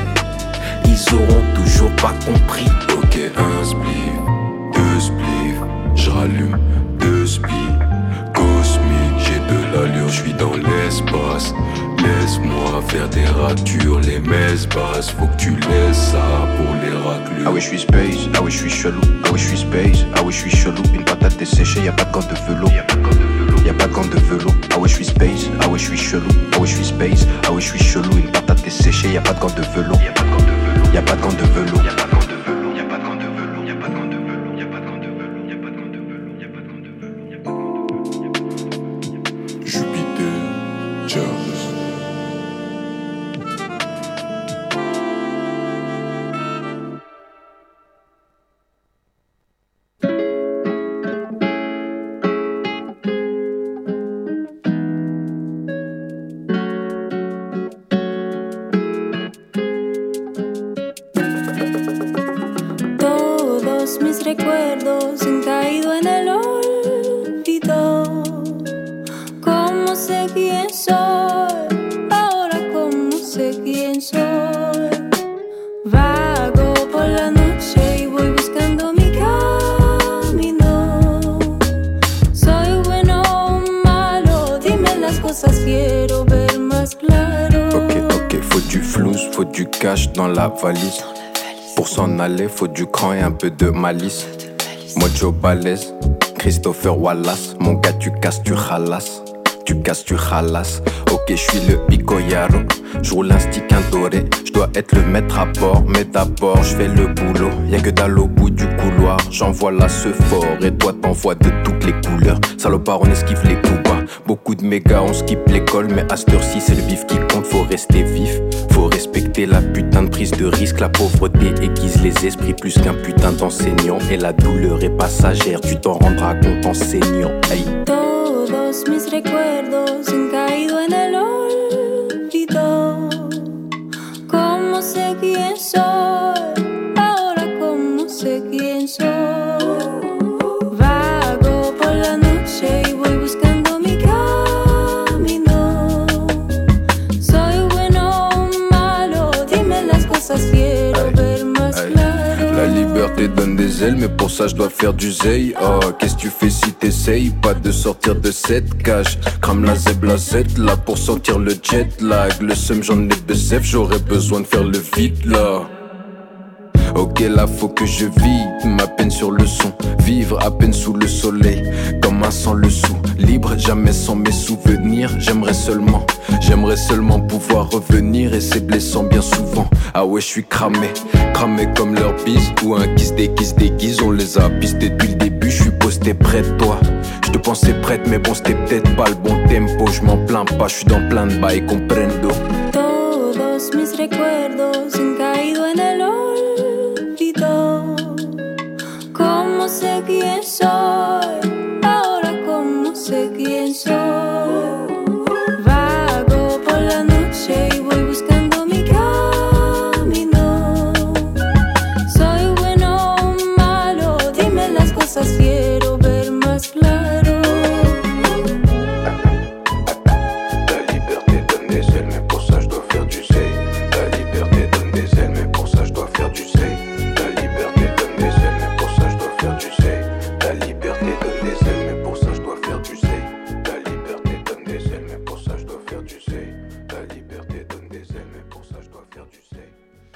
S16: ils auront toujours pas compris. Ok, un spliff, deux spliffs, je rallume deux spliffs. Cosmique, j'ai de l'allure, je suis dans l'espace. Laisse-moi faire des ratures, les messes basses, faut que tu laisses ça pour les raclures. Ah oui, je suis space, ah oui, je suis chelou, ah oui, je suis space, ah oui, je suis chelou. Une patate desséchée, y'a pas de gants de vélo, y'a pas de gants de vélo, y'a pas de gants de vélo. Ah oui, je suis space, ah oui, je suis chelou, ah oui, je suis space, ah oui, je suis chelou. Une patate desséchée, y'a pas de gants de vélo, y'a pas de gants de vélo, y'a pas de gants de vélo, y'a pas de gants de vélo, y'a pas de gants de vélo, y'a pas de gants de vélo, y'a pas de gants de vélo, y'a pas de gants de vélo, y'a pas de gants de vélo, y'a pas de gants de vélo. Jupiter, Charles.
S17: Mis recuerdos han caído en el olvido. ¿Cómo sé quién soy? Ahora cómo sé quién soy. Vago por la noche y voy buscando mi camino. Soy bueno o malo, dime las cosas, quiero ver más claro.
S16: Ok, faut du flouze, faut du cash dans la valise. Pour s'en aller, faut du cran et un peu de malice. Mojo balèze, Christopher Wallace. Mon gars, tu casses, tu ralasses. Tu casses, tu ralasses. Ok, je suis le Picoyaro. Je roule un stick indoré. Je dois être le maître à bord. Mais d'abord, je fais le boulot. Y'a que dalle au bout du couloir. J'envoie la ce fort. Et toi, t'envoies de toutes les couleurs. Salopard, on esquive les coups bas. Beaucoup de mégas, on skip l'école. Mais à cette heure-ci, c'est le bif qui compte. Faut rester vif. Faut respecter la putain de prise de risque. La pauvreté aiguise les esprits plus qu'un putain d'enseignant. Et la douleur est passagère. Tu t'en rendras compte en saignant. Hey.
S17: Todos mis recuerdos han caído en el olvido. ¿Cómo sé quién soy? Ahora cómo sé quién soy. Vago por la noche y voy buscando mi camino. Soy bueno o malo, dime las cosas, quiero ver más claro.
S16: La liberté donne des ailes, mais pour ça je dois faire du zèle. Oh, qu'est-ce que tu fais si t'essayes pas de sortir de cette cage? Crame la zeb, la Z, là pour sentir le jet lag. Le seum, j'en ai besoin, j'aurais besoin de faire le vide là. Ok, là faut que je vide ma peine sur le son. Vivre à peine sous le soleil, comme un sans le sou. Libre, jamais sans mes souvenirs. J'aimerais seulement pouvoir revenir. Et c'est blessant bien souvent. Ah ouais, je suis cramé comme leur bise. Ou un qui se déguise. On les a pistés depuis le début. Je suis posté près de toi. Je te pensais prête, mais bon, c'était peut-être pas le bon tempo. Je m'en plains pas, je suis dans plein de bails, comprendo.
S17: Todos mis recuerdos han caído en el olvido. ¿Cómo sé quién soy? Ahora cómo sé quién soy. Vago por la noche y voy buscando mi camino. Soy bueno o malo, dime las cosas, quiero ver más claro.
S16: La liberté donne des ailes, mais pour ça je dois faire du zèle. La liberté donne des ailes, mais pour ça je dois faire du zèle. La liberté donne des ailes, mais pour ça je dois faire du zèle. La liberté donne des ailes, mais pour ça je dois faire du zèle. La liberté donne des ailes, mais pour ça je dois faire du zèle. La liberté donne des ailes, mais pour ça je dois faire du zèle.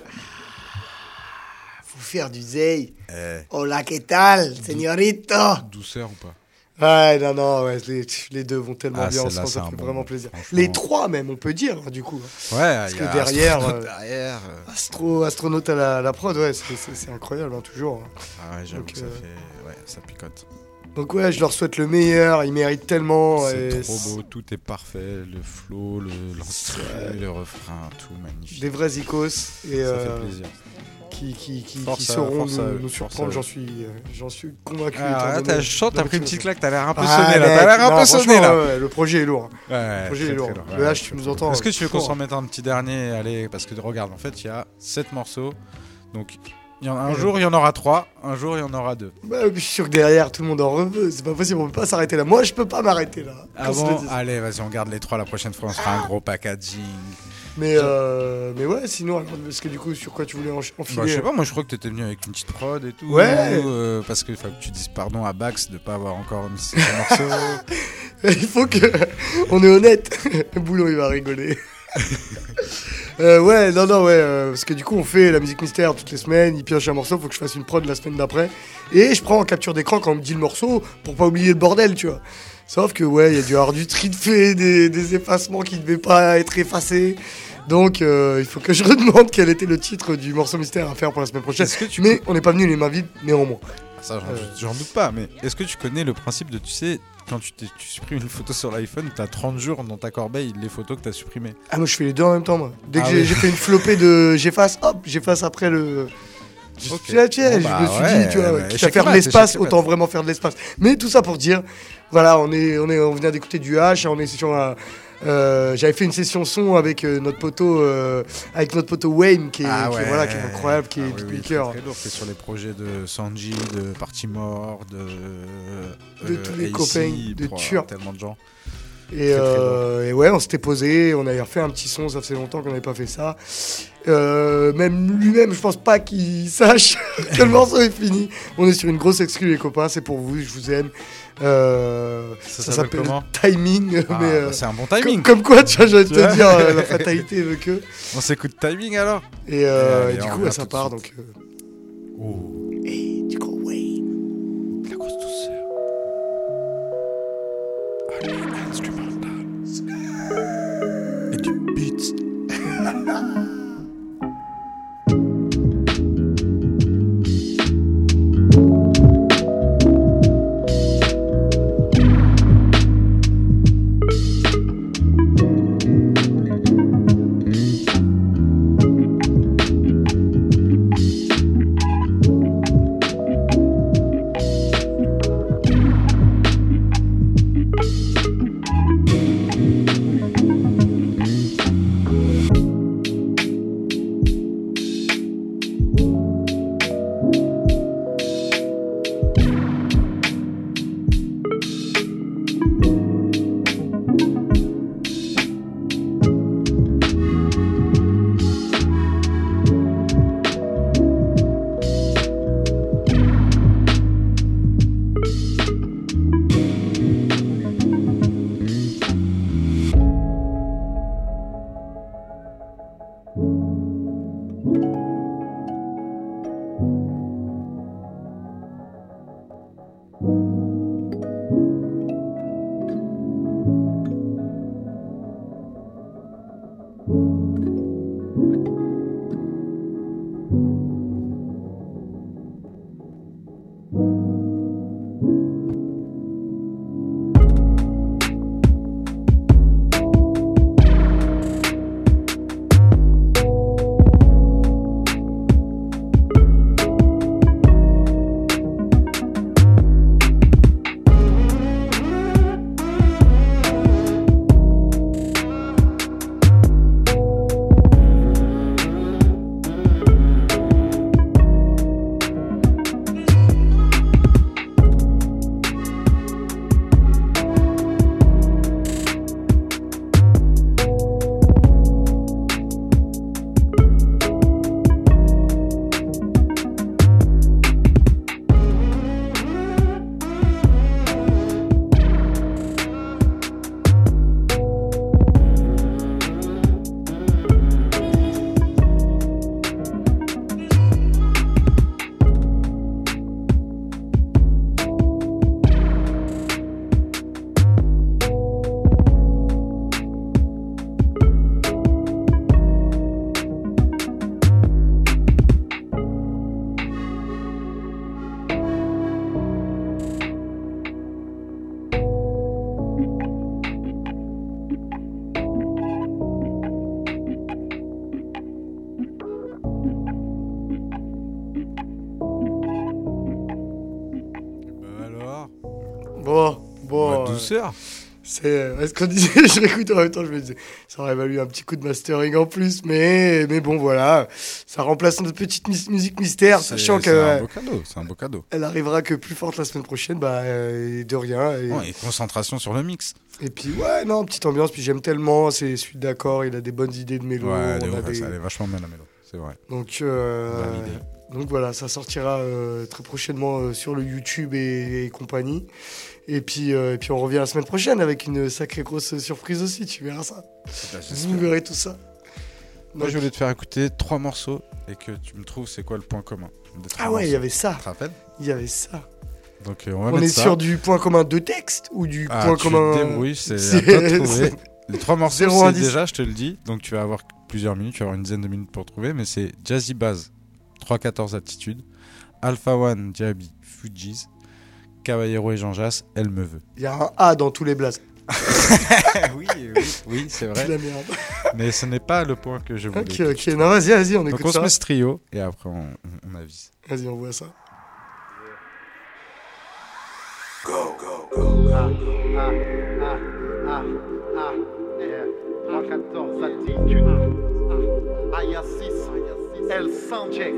S11: Faut faire du zèle. Hola, ¿qué tal, señorito?
S12: Douceur ou pas?
S11: Ouais, non, ouais, les deux vont tellement bien
S12: celle-là,
S11: ensemble, ça
S12: c'est
S11: fait
S12: un bon
S11: vraiment
S12: mot,
S11: plaisir.
S12: franchement.
S11: Les trois même, on peut dire, du coup.
S12: Ouais,
S11: parce que derrière,
S12: derrière.
S11: Astronaute à la prod, ouais, c'est incroyable, hein, toujours.
S12: Ah ouais, j'avoue que ça fait... Ouais, ça picote.
S11: Donc ouais, je leur souhaite le meilleur, ils méritent tellement.
S12: C'est trop beau, tout est parfait, le flow, l'entrée, le refrain, tout magnifique.
S11: Des vrais icos, et
S12: ça fait plaisir.
S11: Qui sauront nous surprendre, j'en suis convaincu.
S12: Chante, t'as pris une petite claque, t'as l'air un peu sonné là. T'as l'air un peu sonné là.
S11: Ouais, le projet est lourd.
S12: Ouais,
S11: le projet est lourd.
S12: Ouais,
S11: le H, tu nous entends.
S12: Est-ce que tu veux qu'on s'en mette un petit dernier? Allez, parce que regarde, en fait, il y a 7 morceaux. Donc, un jour, il y en aura 3. Un jour, il y en aura 2.
S11: Bah, je suis sûr que derrière, tout le monde en reveut. C'est pas possible, on peut pas s'arrêter là. Moi, je peux pas m'arrêter là.
S12: Ah bon? Allez, vas-y, on garde les 3 la prochaine fois. On se fera un gros packaging.
S11: Mais ouais, sinon, alors, parce que du coup, sur quoi tu voulais enfiler?
S12: Bah, je sais pas, moi je crois que t'étais venu avec une petite prod et tout.
S11: Ouais.
S12: Parce que faut que tu dises pardon à Bax de pas avoir encore mis ce morceau.
S11: Il faut que. On est honnête. Boulot, il va rigoler. Ouais, parce que du coup, on fait la musique mystère toutes les semaines. Il pioche un morceau, faut que je fasse une prod la semaine d'après. Et je prends en capture d'écran quand on me dit le morceau pour pas oublier le bordel, tu vois. Sauf que, ouais, il y a dû avoir du tri de fait, des effacements qui devaient pas être effacés. Donc, il faut que je redemande quel était le titre du morceau mystère à faire pour la semaine prochaine. Mais on n'est pas venu les mains vides, néanmoins.
S12: Ça, j'en doute pas. Mais est-ce que tu connais le principe de, tu sais, quand tu supprimes une photo sur l'iPhone, t'as 30 jours dans ta corbeille les photos que t'as supprimées?
S11: Ah, moi, je fais les deux en même temps, moi. Dès que j'ai fait une flopée de j'efface, hop, j'efface après le... Okay. Je me suis dit, tu vois, quitte à faire de l'espace, autant vraiment faire de l'espace. Mais tout ça pour dire, voilà, on vient d'écouter du H, on est sur j'avais fait une session son avec notre poteau Wayne qui est incroyable, qui est du piqueur.
S12: Très lourd, qui est sur les projets de Sanji, de Party Mort,
S11: de tous les copains, de Tur,
S12: tellement de gens.
S11: Et ouais, on s'était posé, on avait refait un petit son, ça faisait longtemps qu'on n'avait pas fait ça. Même lui-même, je pense pas qu'il sache que le morceau est fini. On est sur une grosse exclue, les copains, c'est pour vous, je vous aime. Ça s'appelle Timing.
S12: C'est un bon timing.
S11: Comme quoi, tu vois, je vais te dire, la fatalité veut que.
S12: On s'écoute Timing alors.
S11: Et du coup, ça part donc. Et du coup, Wayne.
S12: La grosse douceur. Allez, instrumental. Et du beats. douceur.
S11: C'est ce qu'on disait, je réécoute en même temps, je me disais, ça aurait valu un petit coup de mastering en plus, mais bon, voilà, ça remplace notre petite musique mystère, sachant que...
S12: C'est un beau cadeau.
S11: Elle arrivera que plus forte la semaine prochaine, de rien.
S12: Et concentration sur le mix.
S11: Et puis, petite ambiance, puis j'aime tellement, c'est suite d'accord, il a des bonnes idées de mélo.
S12: Ouais, ça allait vachement bien la mélo, c'est vrai.
S11: Donc voilà, ça sortira très prochainement sur le YouTube et compagnie. Et puis on revient la semaine prochaine avec une sacrée grosse surprise aussi, tu verras ça. Vous verrez tout ça.
S12: Moi, je voulais te faire écouter 3 morceaux et que tu me trouves c'est quoi le point commun.
S11: Il y avait ça.
S12: Tu te rappelles ?
S11: Il y avait ça.
S12: Donc
S11: on est sur du point commun de texte ou du point commun...
S12: débrouille, c'est à toi de trouver. Les 3 morceaux, c'est déjà, je te le dis, donc tu vas avoir plusieurs minutes, tu vas avoir une dizaine de minutes pour trouver, mais c'est Jazzy Bass, 314 Attitude, Alpha One, Diaby, Fujis, Caballero et Jean Jass, Elle me veut.
S11: Il y a un A dans tous les blazes.
S12: oui, c'est vrai.
S11: De la merde.
S12: Mais ce n'est pas le point que je voulais.
S11: Ok. Non, vas-y, on écoute ça.
S12: Donc on se met ce trio et après on avise.
S11: Vas-y, on voit ça.
S13: Go, go, go.
S18: 314 Attitude. Aya 6, El Sanjay.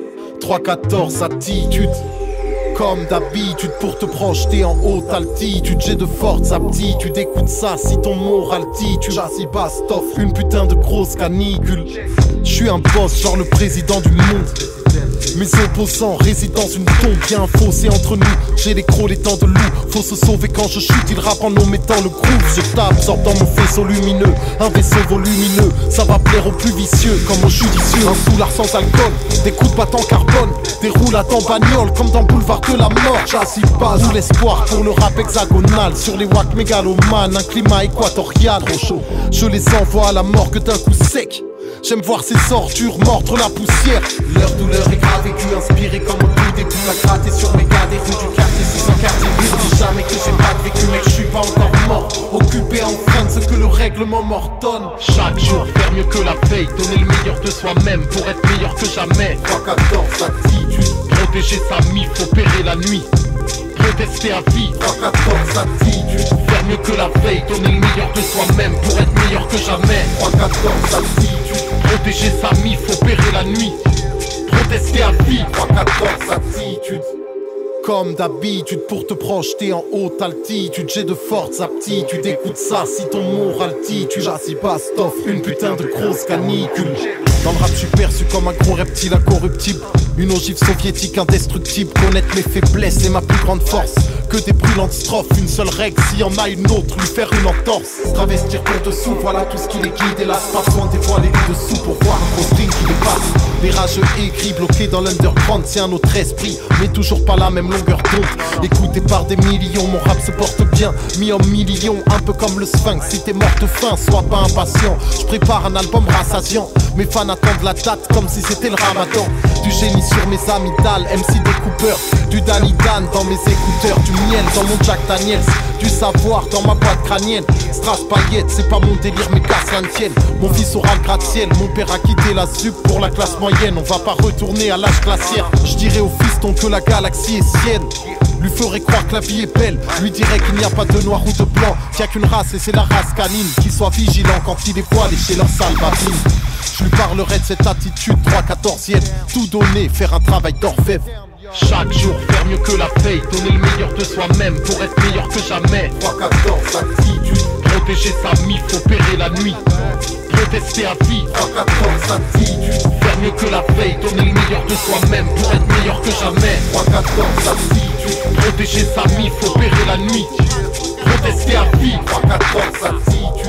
S18: 314 Attitude. Comme d'habitude pour te projeter en haute altitude. J'ai de fortes aptitudes, écoute ça si ton moral titube. Jazzy Bass t'offre une putain de grosse canicule. J'suis un boss, genre le président du monde. Mes opposants résident dans une tombe, y'a un fossé entre nous. J'ai les crocs, les dents de loup. Faut se sauver quand je chute, ils rappent en omettant le groove. Je t'absorbe dans mon faisceau lumineux, un vaisseau volumineux. Ça va plaire aux plus vicieux, comme aux judicieux. Un soulard sans alcool, des coups de bâton carbone, des roulades en bagnole, comme dans Boulevard de la Mort. Jazzy Bass, tout l'espoir pour le rap hexagonal. Sur les wacks mégalomanes, un climat équatorial. Trop chaud, je les envoie à la morgue d'un coup sec. J'aime voir ces ordures mordre la poussière. Leur douleur est grave, vécu inspiré comme au tout début. À gratter sur mes gars des rues du quartier 640. Je dis jamais que j'ai pas de vécu, mec, je suis pas encore mort. Occupé à enfreindre ce que le règlement m'ordonne. Chaque jour, faire mieux que la veille. Donner le meilleur de soi-même pour être meilleur que jamais. 314 attitude. Protéger sa mif, opérer la nuit. Protester à vie. 314 attitude. Faire mieux que la veille. Donner le meilleur de soi-même pour être meilleur que jamais. 314 attitude. Protéger sa mif, opérer la nuit. Protester à vie, 314 attitude. Comme d'habitude pour te projeter en haute altitude. J'ai de fortes aptitudes, écoute ça si ton moral titube. Jazzy Bass t'offre une putain de grosse canicule. Dans le rap je suis perçu comme un gros reptile incorruptible. Une ogive soviétique indestructible. Connaître mes faiblesses est ma plus grande force. Que des brûlantes strophes, une seule règle, s'il y en a une autre, lui faire une entorse. Travestir pour dessous, voilà tout ce qui les guide. Hélas, pas besoin de dévoiler les dessous pour voir un gros string qui dépasse. Les rageux aigris, bloqués dans l'underground, c'est un autre esprit, mais toujours pas la même longueur d'onde. Écouté par des millions, mon rap se porte bien, mis en millions, un peu comme le sphinx. Si t'es mort de faim, sois pas impatient. Je prépare un album rassasiant, mes fans attendent la date comme si c'était le ramadan. Du génie sur mes amygdales, MC découpeur, du Danny Dan dans mes écouteurs, du miel dans mon Jack Daniels, du savoir dans ma boîte crânienne. Strass paillettes, c'est pas mon délire mais casse la tienne. Mon fils aura le gratte-ciel, mon père a quitté la sup pour la classe moyenne. On va pas retourner à l'âge glaciaire. Je dirais au fiston que la galaxie est sienne. Lui ferait croire que la vie est belle. Lui dirait qu'il n'y a pas de noir ou de blanc, qu'il n'y a qu'une race et c'est la race canine. Qu'il soit vigilant quand il est voilé chez leur sale babine. Je lui parlerai de cette attitude 3-14e. Tout donner, faire un travail d'orfèvre. Chaque jour, faire mieux que la veille. Donner le meilleur de soi-même pour être meilleur que jamais. 3-14 attitude. Protéger sa mif, opérer la nuit. Protester à vie. 3-14 attitude. Faire mieux que la veille. Donner le meilleur de soi-même pour être meilleur que jamais. 3-14 attitude. Protéger sa mif, opérer la nuit. Protester à vie. 3-14 attitude.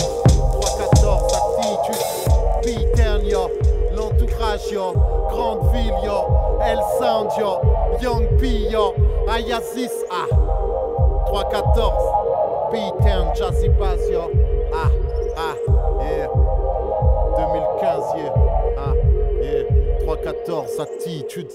S18: 3-14 attitude. P-Town yo, l'entourage yo, grande ville yo, El Sound yo, Young P yo, Ayazis ah. 3-14, P-Town, Jazzy Bass yo, yeah. 2015 yeah, 3-14 attitude.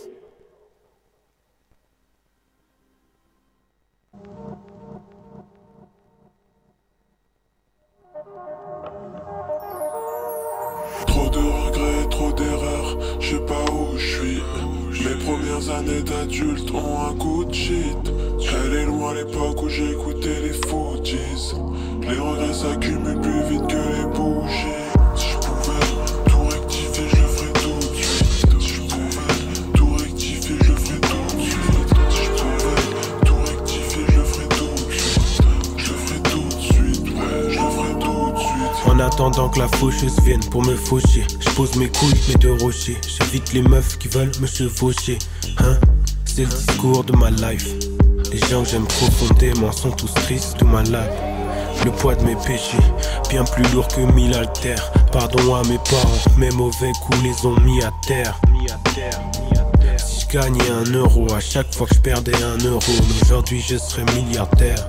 S19: Trop de regrets, trop d'erreurs, je sais pas où je suis. Mes premières années d'adulte ont un coup de shit. Elle J'allais loin à l'époque où j'écoutais les Fugees. Les regrets s'accumulent plus vite que les bougies. Si je pouvais tout rectifier, je le ferais tout de suite. Si je pouvais tout rectifier, je le ferais tout de suite. Si je pouvais tout rectifier, je le ferais tout de suite. Je le ferais tout de suite, ouais, je le ferais tout de suite.
S20: En attendant que la faucheuse vienne pour me faucher, je pose mes couilles, mes deux rochers. J'évite les meufs qui veulent me chevaucher. Hein, c'est le discours de ma life. Les gens que j'aime profondément sont tous tristes ou malades. Le poids de mes péchés, bien plus lourd que 1000 haltères. Pardon à mes parents, mes mauvais coups les ont mis à terre. Si je gagnais 1 euro à chaque fois que je perdais 1 euro, mais aujourd'hui je serais milliardaire.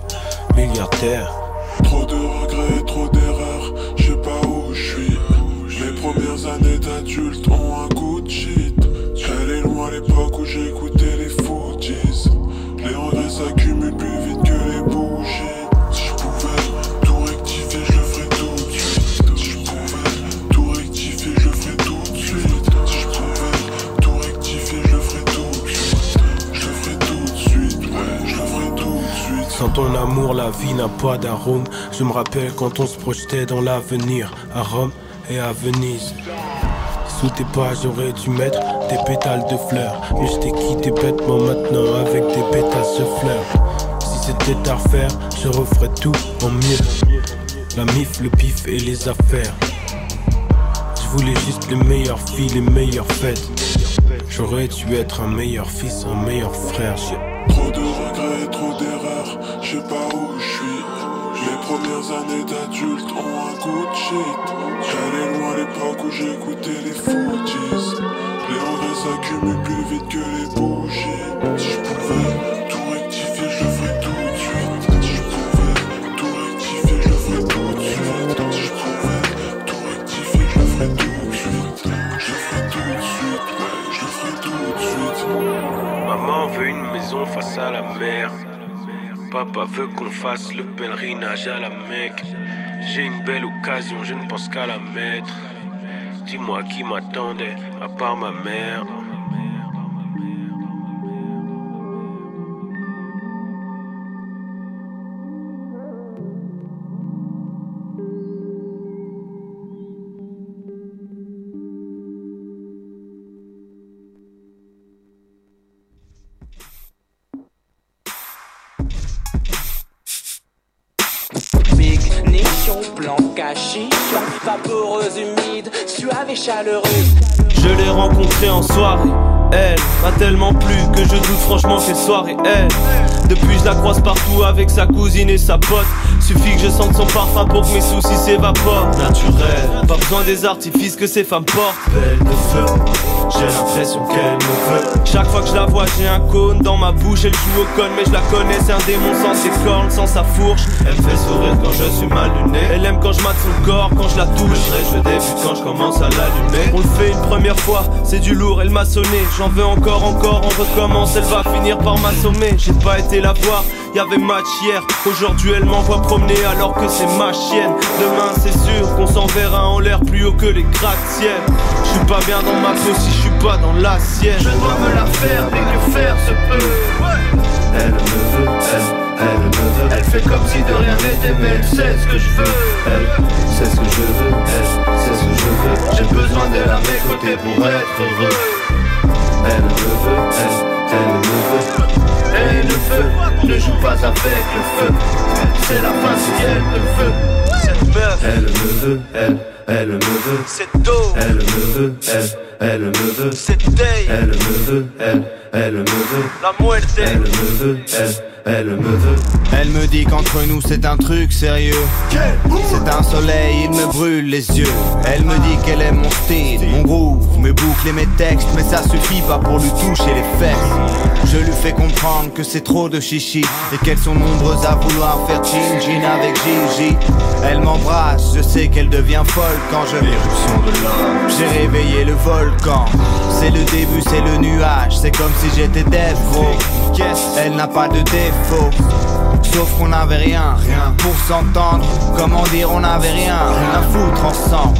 S19: Trop de regrets, trop d'erreurs, je sais pas où je suis. Mes premières années d'adulte ont un goût de shit. J'allais loin à l'époque où j'écoutais les Fugees. Les regrets s'accumulent plus vite que les bougies. Si je pouvais tout rectifier, je le ferais tout de suite. Si je pouvais tout rectifier, je le ferais tout de suite. Si je pouvais tout rectifier, je le ferais tout de suite. Je le ferais tout de suite, ouais, je le ferais tout de suite.
S20: Sans ton amour, la vie n'a pas d'arôme. Je me rappelle quand on se projetait dans l'avenir, à Rome et à Venise. Sous tes pas j'aurais dû mettre des pétales de fleurs, mais je t'ai quitté bêtement maintenant avec des pétales de fleurs. Si c'était à refaire, je referais tout en mieux. La mif, le pif et les affaires. Je voulais juste les meilleures filles, les meilleures fêtes. J'aurais dû être un meilleur fils, un meilleur frère.
S19: Trop de regrets, trop d'erreurs, je sais pas où je suis. Les premières années d'adulte ont un goût de shit. J'allais loin à l'époque où j'écoutais les Fugees. Les regrets s'accumulent plus vite que les bougies. Si je pouvais tout rectifier, je le ferais tout de suite. Si je pouvais tout rectifier, je le ferais tout de suite. Si je pouvais tout rectifier, je le ferais tout de suite. Je le ferais tout de suite, ouais, je le ferais tout de suite.
S20: Maman veut une maison face à la mer. Papa veut qu'on fasse le pèlerinage à la Mecque. J'ai une belle occasion, je ne pense qu'à la mettre. Dis-moi qui m'attendait, à part ma mère.
S21: Blanc caché, vaporeuse, humide, suave et chaleureuse.
S22: Je l'ai rencontrée en soirée. Elle m'a tellement plu que je doute franchement qu'elle soit réelle. Depuis je la croise partout avec sa cousine et sa pote. Suffit que je sente son parfum pour que mes soucis s'évaporent. Naturel, pas besoin des artifices que ces femmes portent. Belle de feu, j'ai l'impression qu'elle me veut. Chaque fois que je la vois j'ai un cône dans ma bouche. Elle joue au con mais je la connais, c'est un démon sans ses cornes, sans sa fourche. Elle me fait sourire quand je suis mal luné. Elle aime quand je mate son corps, quand je la touche. Je débute quand je commence à l'allumer. On le fait une première fois, c'est du lourd, elle m'a sonné. J'en veux encore, on recommence, elle va finir par m'assommer. J'ai pas été la voir, y'avait match hier. Aujourd'hui elle m'envoie promener alors que c'est ma chienne. Demain c'est sûr qu'on s'enverra en l'air plus haut que les gratte-ciel. Je suis pas bien dans ma peau si je suis pas dans la sienne. Je dois me la faire et que faire se peut. Elle me veut, elle me veut. Elle fait comme si de rien n'était, mais elle sait ce que je veux. Elle sait ce que je veux, elle sait ce que je veux. J'ai besoin d'elle à mes côtés pour être heureux. Elle me veut, elle me veut. Et le feu ne joue pas avec le feu. C'est la fin si elle le veut. Cette meuf, elle me veut, elle me veut. C'est tôt, elle me veut, elle me veut. C'est day, elle me veut, elle me veut. La muerte, elle me veut, elle me veut.
S23: Elle me dit qu'entre nous c'est un truc sérieux. C'est un soleil, il me brûle les yeux. Elle me dit qu'elle aime mon style, mon groove, mes boucles et mes textes. Mais ça suffit pas pour lui toucher les fesses. Je lui fais comprendre que c'est trop de chichi et qu'elles sont nombreuses à vouloir faire chin-chin avec Gigi. Elle m'embrasse, je sais qu'elle devient folle quand je... L'éruption de l'homme. J'ai réveillé le volcan. C'est le début, c'est le nuage. C'est comme si j'étais dead gros. Elle n'a pas de défaut, sauf qu'on n'avait rien pour s'entendre. Comment dire, on n'avait rien à foutre ensemble.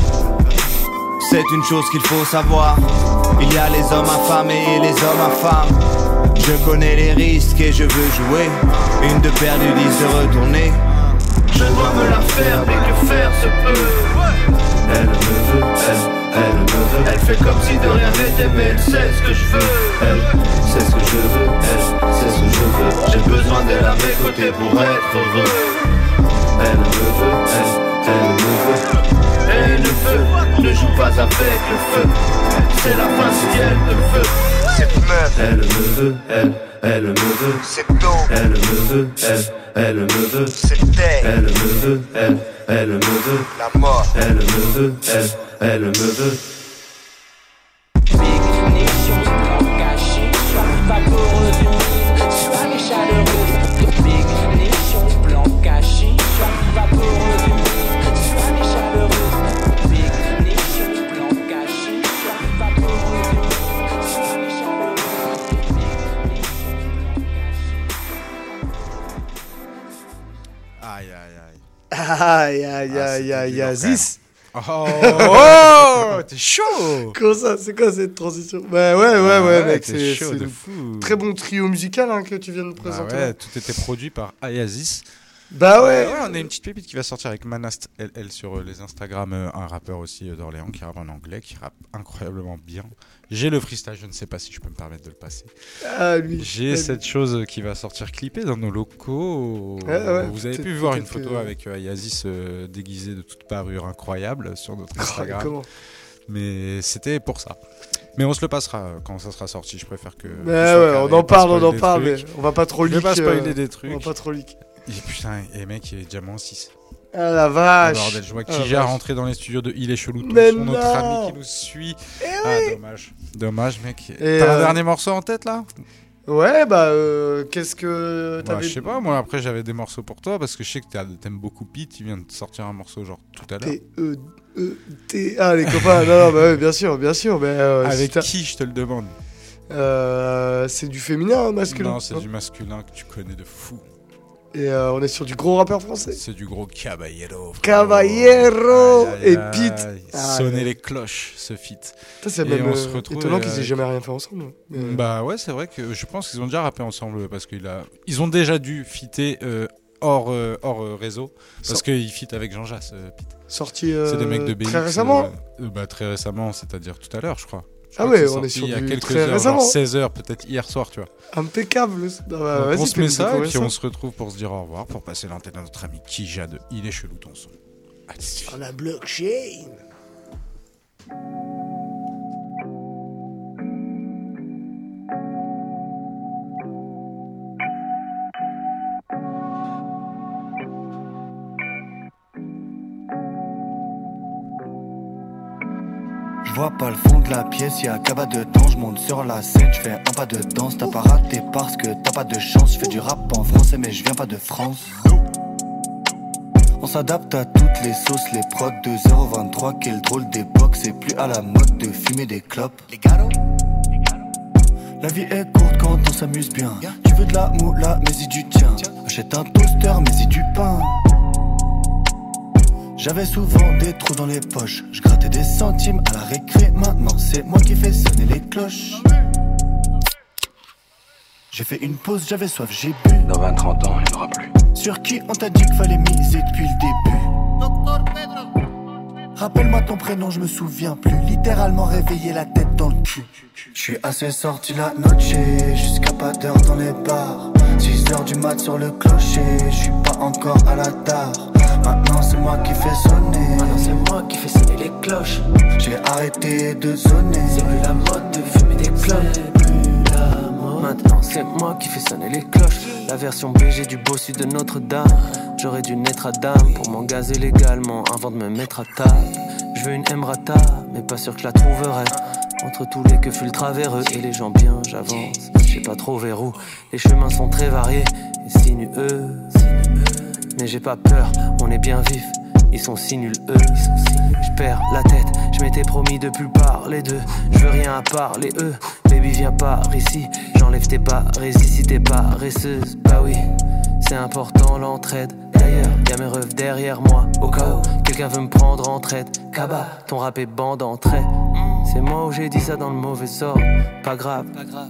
S23: C'est une chose qu'il faut savoir. Il y a les hommes affamés et les hommes à femmes. Je connais les risques et je veux jouer. Une de perdue, 10 de retourner.
S2: Je dois me la faire, mais que faire se peut. Elle me veut, elle me veut. Elle fait comme si de rien n'était, mais elle sait ce que je veux. Elle sait ce que je veux, elle sait ce que je veux. J'ai besoin d'elle à mes côtés pour être heureux. Elle me veut, elle me veut. Et le feu ne joue pas avec le feu. C'est la fin si elle me veut. Cette meuf, elle me veut, elle me veut. C'est tôt. Elle me veut, elle me veut. C'était. Elle me veut, elle me veut. La mort. Elle me veut, elle me veut.
S21: Ignition, plan caché, vaporeuse humide, suave et chaleureuse. Ignition, plan caché, vaporeuse humide, suave et chaleureuse. Ignition, plan caché, vaporeuse humide, suave et chaleureuse.
S12: Aïe, aïe, aïe.
S11: Aïe, aïe, aïe, aïe, aïe, Zis.
S12: Oh, t'es chaud.
S11: Comment ça? C'est quoi cette transition? Bah ouais, mec, c'est
S12: chaud de fou.
S11: Très bon trio musical hein, que tu viens de présenter.
S12: Ouais, tout était produit par Ayazis.
S11: Bah ouais.
S12: On a une petite pépite qui va sortir avec Manast LL sur les Instagram, un rappeur aussi d'Orléans qui rappe en anglais, qui rappe incroyablement bien. J'ai le freestyle, je ne sais pas si je peux me permettre de le passer.
S11: Ah, lui.
S12: J'ai cette chose qui va sortir clippée dans nos locaux.
S11: Ouais,
S12: vous avez pu voir une photo avec Ayazis déguisé de toute parure incroyable sur notre Instagram.
S11: Comment?
S12: Mais c'était pour ça. Mais on se le passera quand ça sera sorti. Je préfère que.
S11: Ouais, on en parle, mais on va pas trop leak.
S12: Je vais pas spoiler des trucs.
S11: On va pas trop leak.
S12: Et putain, et mec, il est diamant 6.
S11: Ah la vache.
S12: Bordel, je vois Kija rentrer dans les studios de Il est chelou. Notre ami qui nous suit. Dommage, mec. T'as un dernier morceau en tête là?
S11: Ouais, bah qu'est-ce que t'avais...
S12: je sais pas, moi après j'avais des morceaux pour toi parce que je sais que t'aimes beaucoup Pete. Il vient de sortir un morceau genre tout à l'heure.
S11: Ah les copains, non, bah ouais, bien sûr. Mais,
S12: avec qui je te le demande?
S11: C'est du féminin ou masculin?
S12: Non, c'est du masculin que tu connais de fou.
S11: Et on est sur du gros rappeur français.
S12: C'est du gros Caballero.
S11: Caballero et Pete.
S12: Sonner les cloches, ce feat.
S11: C'est même étonnant qu'ils aient jamais rien fait ensemble.
S12: Bah ouais, c'est vrai que je pense qu'ils ont déjà rappé ensemble parce ils ont déjà dû fitter hors réseau parce qu'ils fit avec Jean Jass. Pete.
S11: Sorti
S12: c'est des mecs de BX,
S11: très récemment.
S12: Très récemment, c'est-à-dire tout à l'heure, je crois.
S11: Ah ouais, on est sur
S12: il y a
S11: du
S12: quelques
S11: très
S12: heures,
S11: récemment.
S12: genre 16h, peut-être hier soir, tu vois.
S11: Impeccable.
S12: On se met ça et puis on se retrouve pour se dire au revoir, pour passer l'antenne à notre ami Kija de Il est chelou ton son. Allez,
S11: sur la blockchain.
S23: Je vois pas le fond de la pièce, y'a cabas dedans, je monte sur la scène, je fais un pas de danse, t'as pas raté parce que t'as pas de chance, je fais du rap en français mais je viens pas de France. On s'adapte à toutes les sauces, les prods de 023, quel drôle d'époque, c'est plus à la mode de fumer des clopes. La vie est courte quand on s'amuse bien, tu veux de la moula mais y du tien, achète un toaster mais y du pain. J'avais souvent des trous dans les poches, je grattais des centimes à la récré, maintenant c'est moi qui fais sonner les cloches. J'ai fait une pause, j'avais soif, j'ai bu.
S5: Dans 20-30 ans, il n'y en aura plus.
S23: Sur qui on t'a dit qu'il fallait miser depuis le début? Rappelle-moi ton prénom, je me souviens plus. Littéralement réveillé la tête dans le cul. Je suis assez sorti la noche, jusqu'à pas d'heure dans les bars. 6h du mat sur le clocher, je suis pas encore à la tare. Maintenant c'est moi qui fais sonner. Les cloches. J'ai arrêté de sonner.
S21: C'est plus la mode de fumer des clopes. C'est plus la mode. Maintenant c'est moi qui fais sonner les cloches. La version BG du bossu de Notre-Dame. J'aurais dû naître à Dame pour m'engager légalement avant de me mettre à table. Je veux une Emrata, mais pas sûr que je la trouverai. Entre tous les que fut le travers et les gens bien, j'avance. Je sais pas trop vers où. Les chemins sont très variés et sinueux. Mais j'ai pas peur, on est bien vif. Ils sont si nuls eux. Je perds la tête, je m'étais promis de plus parler d'eux. Je veux rien à part les eux. Baby viens par ici, j'enlève tes barésies si t'es paresseuse. Bah oui, c'est important l'entraide. D'ailleurs, y'a mes refs derrière moi. Au cas où quelqu'un veut me prendre en traite. Kaba, ton rap est bande en trait. C'est moi où j'ai dit ça dans le mauvais sort. Pas grave, j'ouvre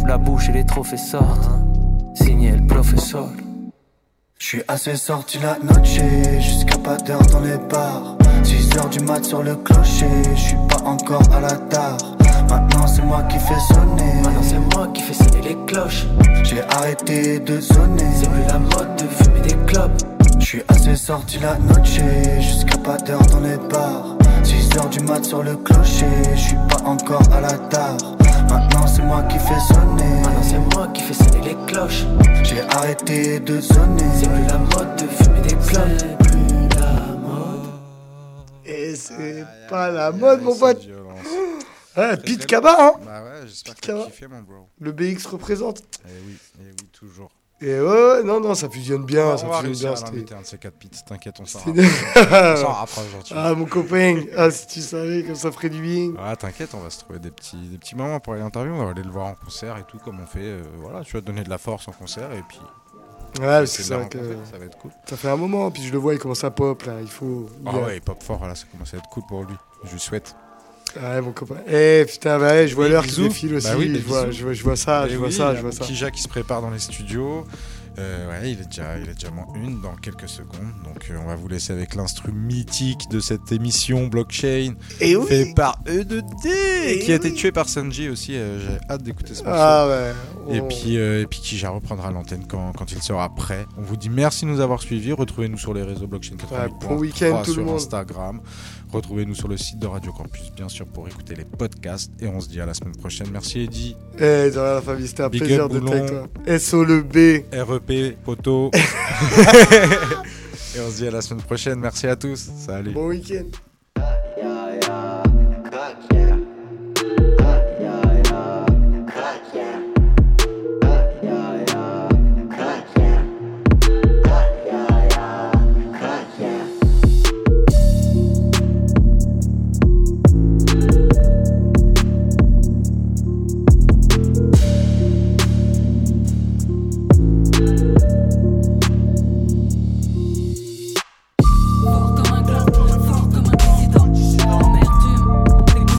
S21: la bouche et les trophées sortent. Signé le professeur.
S2: J'suis assez sorti la noche, jusqu'à pas d'heure dans les bars. 6h du mat sur le clocher, j'suis pas encore à la tare. Maintenant c'est moi qui fais sonner.
S21: Maintenant c'est moi qui fais sonner les cloches.
S2: J'ai arrêté de sonner.
S21: C'est plus la mode de fumer des clopes.
S2: J'suis assez sorti la noche, jusqu'à pas d'heure dans les bars. 6h du mat sur le clocher, j'suis pas encore à la tare. Maintenant c'est moi qui fais sonner.
S21: Maintenant c'est moi qui fais sonner les cloches.
S2: J'ai arrêté de sonner.
S21: C'est plus la mode de fumer des clopes.
S2: C'est plus la mode.
S11: Et c'est pas la mode, mon pote. Ouais, Pete Kaba, hein.
S12: Bah ouais, j'espère que t'as kiffé, mon bro.
S11: Le BX représente.
S12: Eh oui, toujours.
S11: Et ouais, non, ça fusionne bien.
S12: On
S11: ça
S12: va
S11: fusionne
S12: réussir
S11: bien.
S12: à l'inviter un de ces 4 Pete, t'inquiète, on s'en
S11: rapproche.
S12: Gentil.
S11: Ah, mon copain, si tu savais, comme ça ferait du bien.
S12: Ah, t'inquiète, on va se trouver des petits moments pour aller l'interview. On va aller le voir en concert et tout, comme on fait. Voilà, tu vas donner de la force en concert et puis.
S11: Ouais, c'est ça que
S12: ça va être cool.
S11: Ça fait un moment, puis je le vois, il commence à pop là. Il faut.
S12: Ah ouais, il pop fort là, ça commence à être cool pour lui. Je lui souhaite.
S11: Ouais, mon copain. Putain, bah ouais, je vois l'heure qui défile aussi. Bah oui, je vois ça.
S12: Kija qui se prépare dans les studios. Ouais, il est déjà moins une dans quelques secondes. Donc on va vous laisser avec l'instru mythique de cette émission Blockchain, fait par E2T, qui a été tué par Sanji aussi. J'ai hâte d'écouter ce morceau.
S11: Ah ouais.
S12: Et puis Kija reprendra l'antenne quand il sera prêt. On vous dit merci de nous avoir suivis. Retrouvez-nous sur les réseaux Blockchain 88.3 sur Instagram. Retrouvez-nous sur le site de Radio Campus, bien sûr, pour écouter les podcasts. Et on se dit à la semaine prochaine. Merci Eddy.
S11: De rien, la famille, c'était un plaisir de t'être avec toi. SO le B.
S12: REP, poteau. Et on se dit à la semaine prochaine. Merci à tous. Salut.
S11: Bon week-end.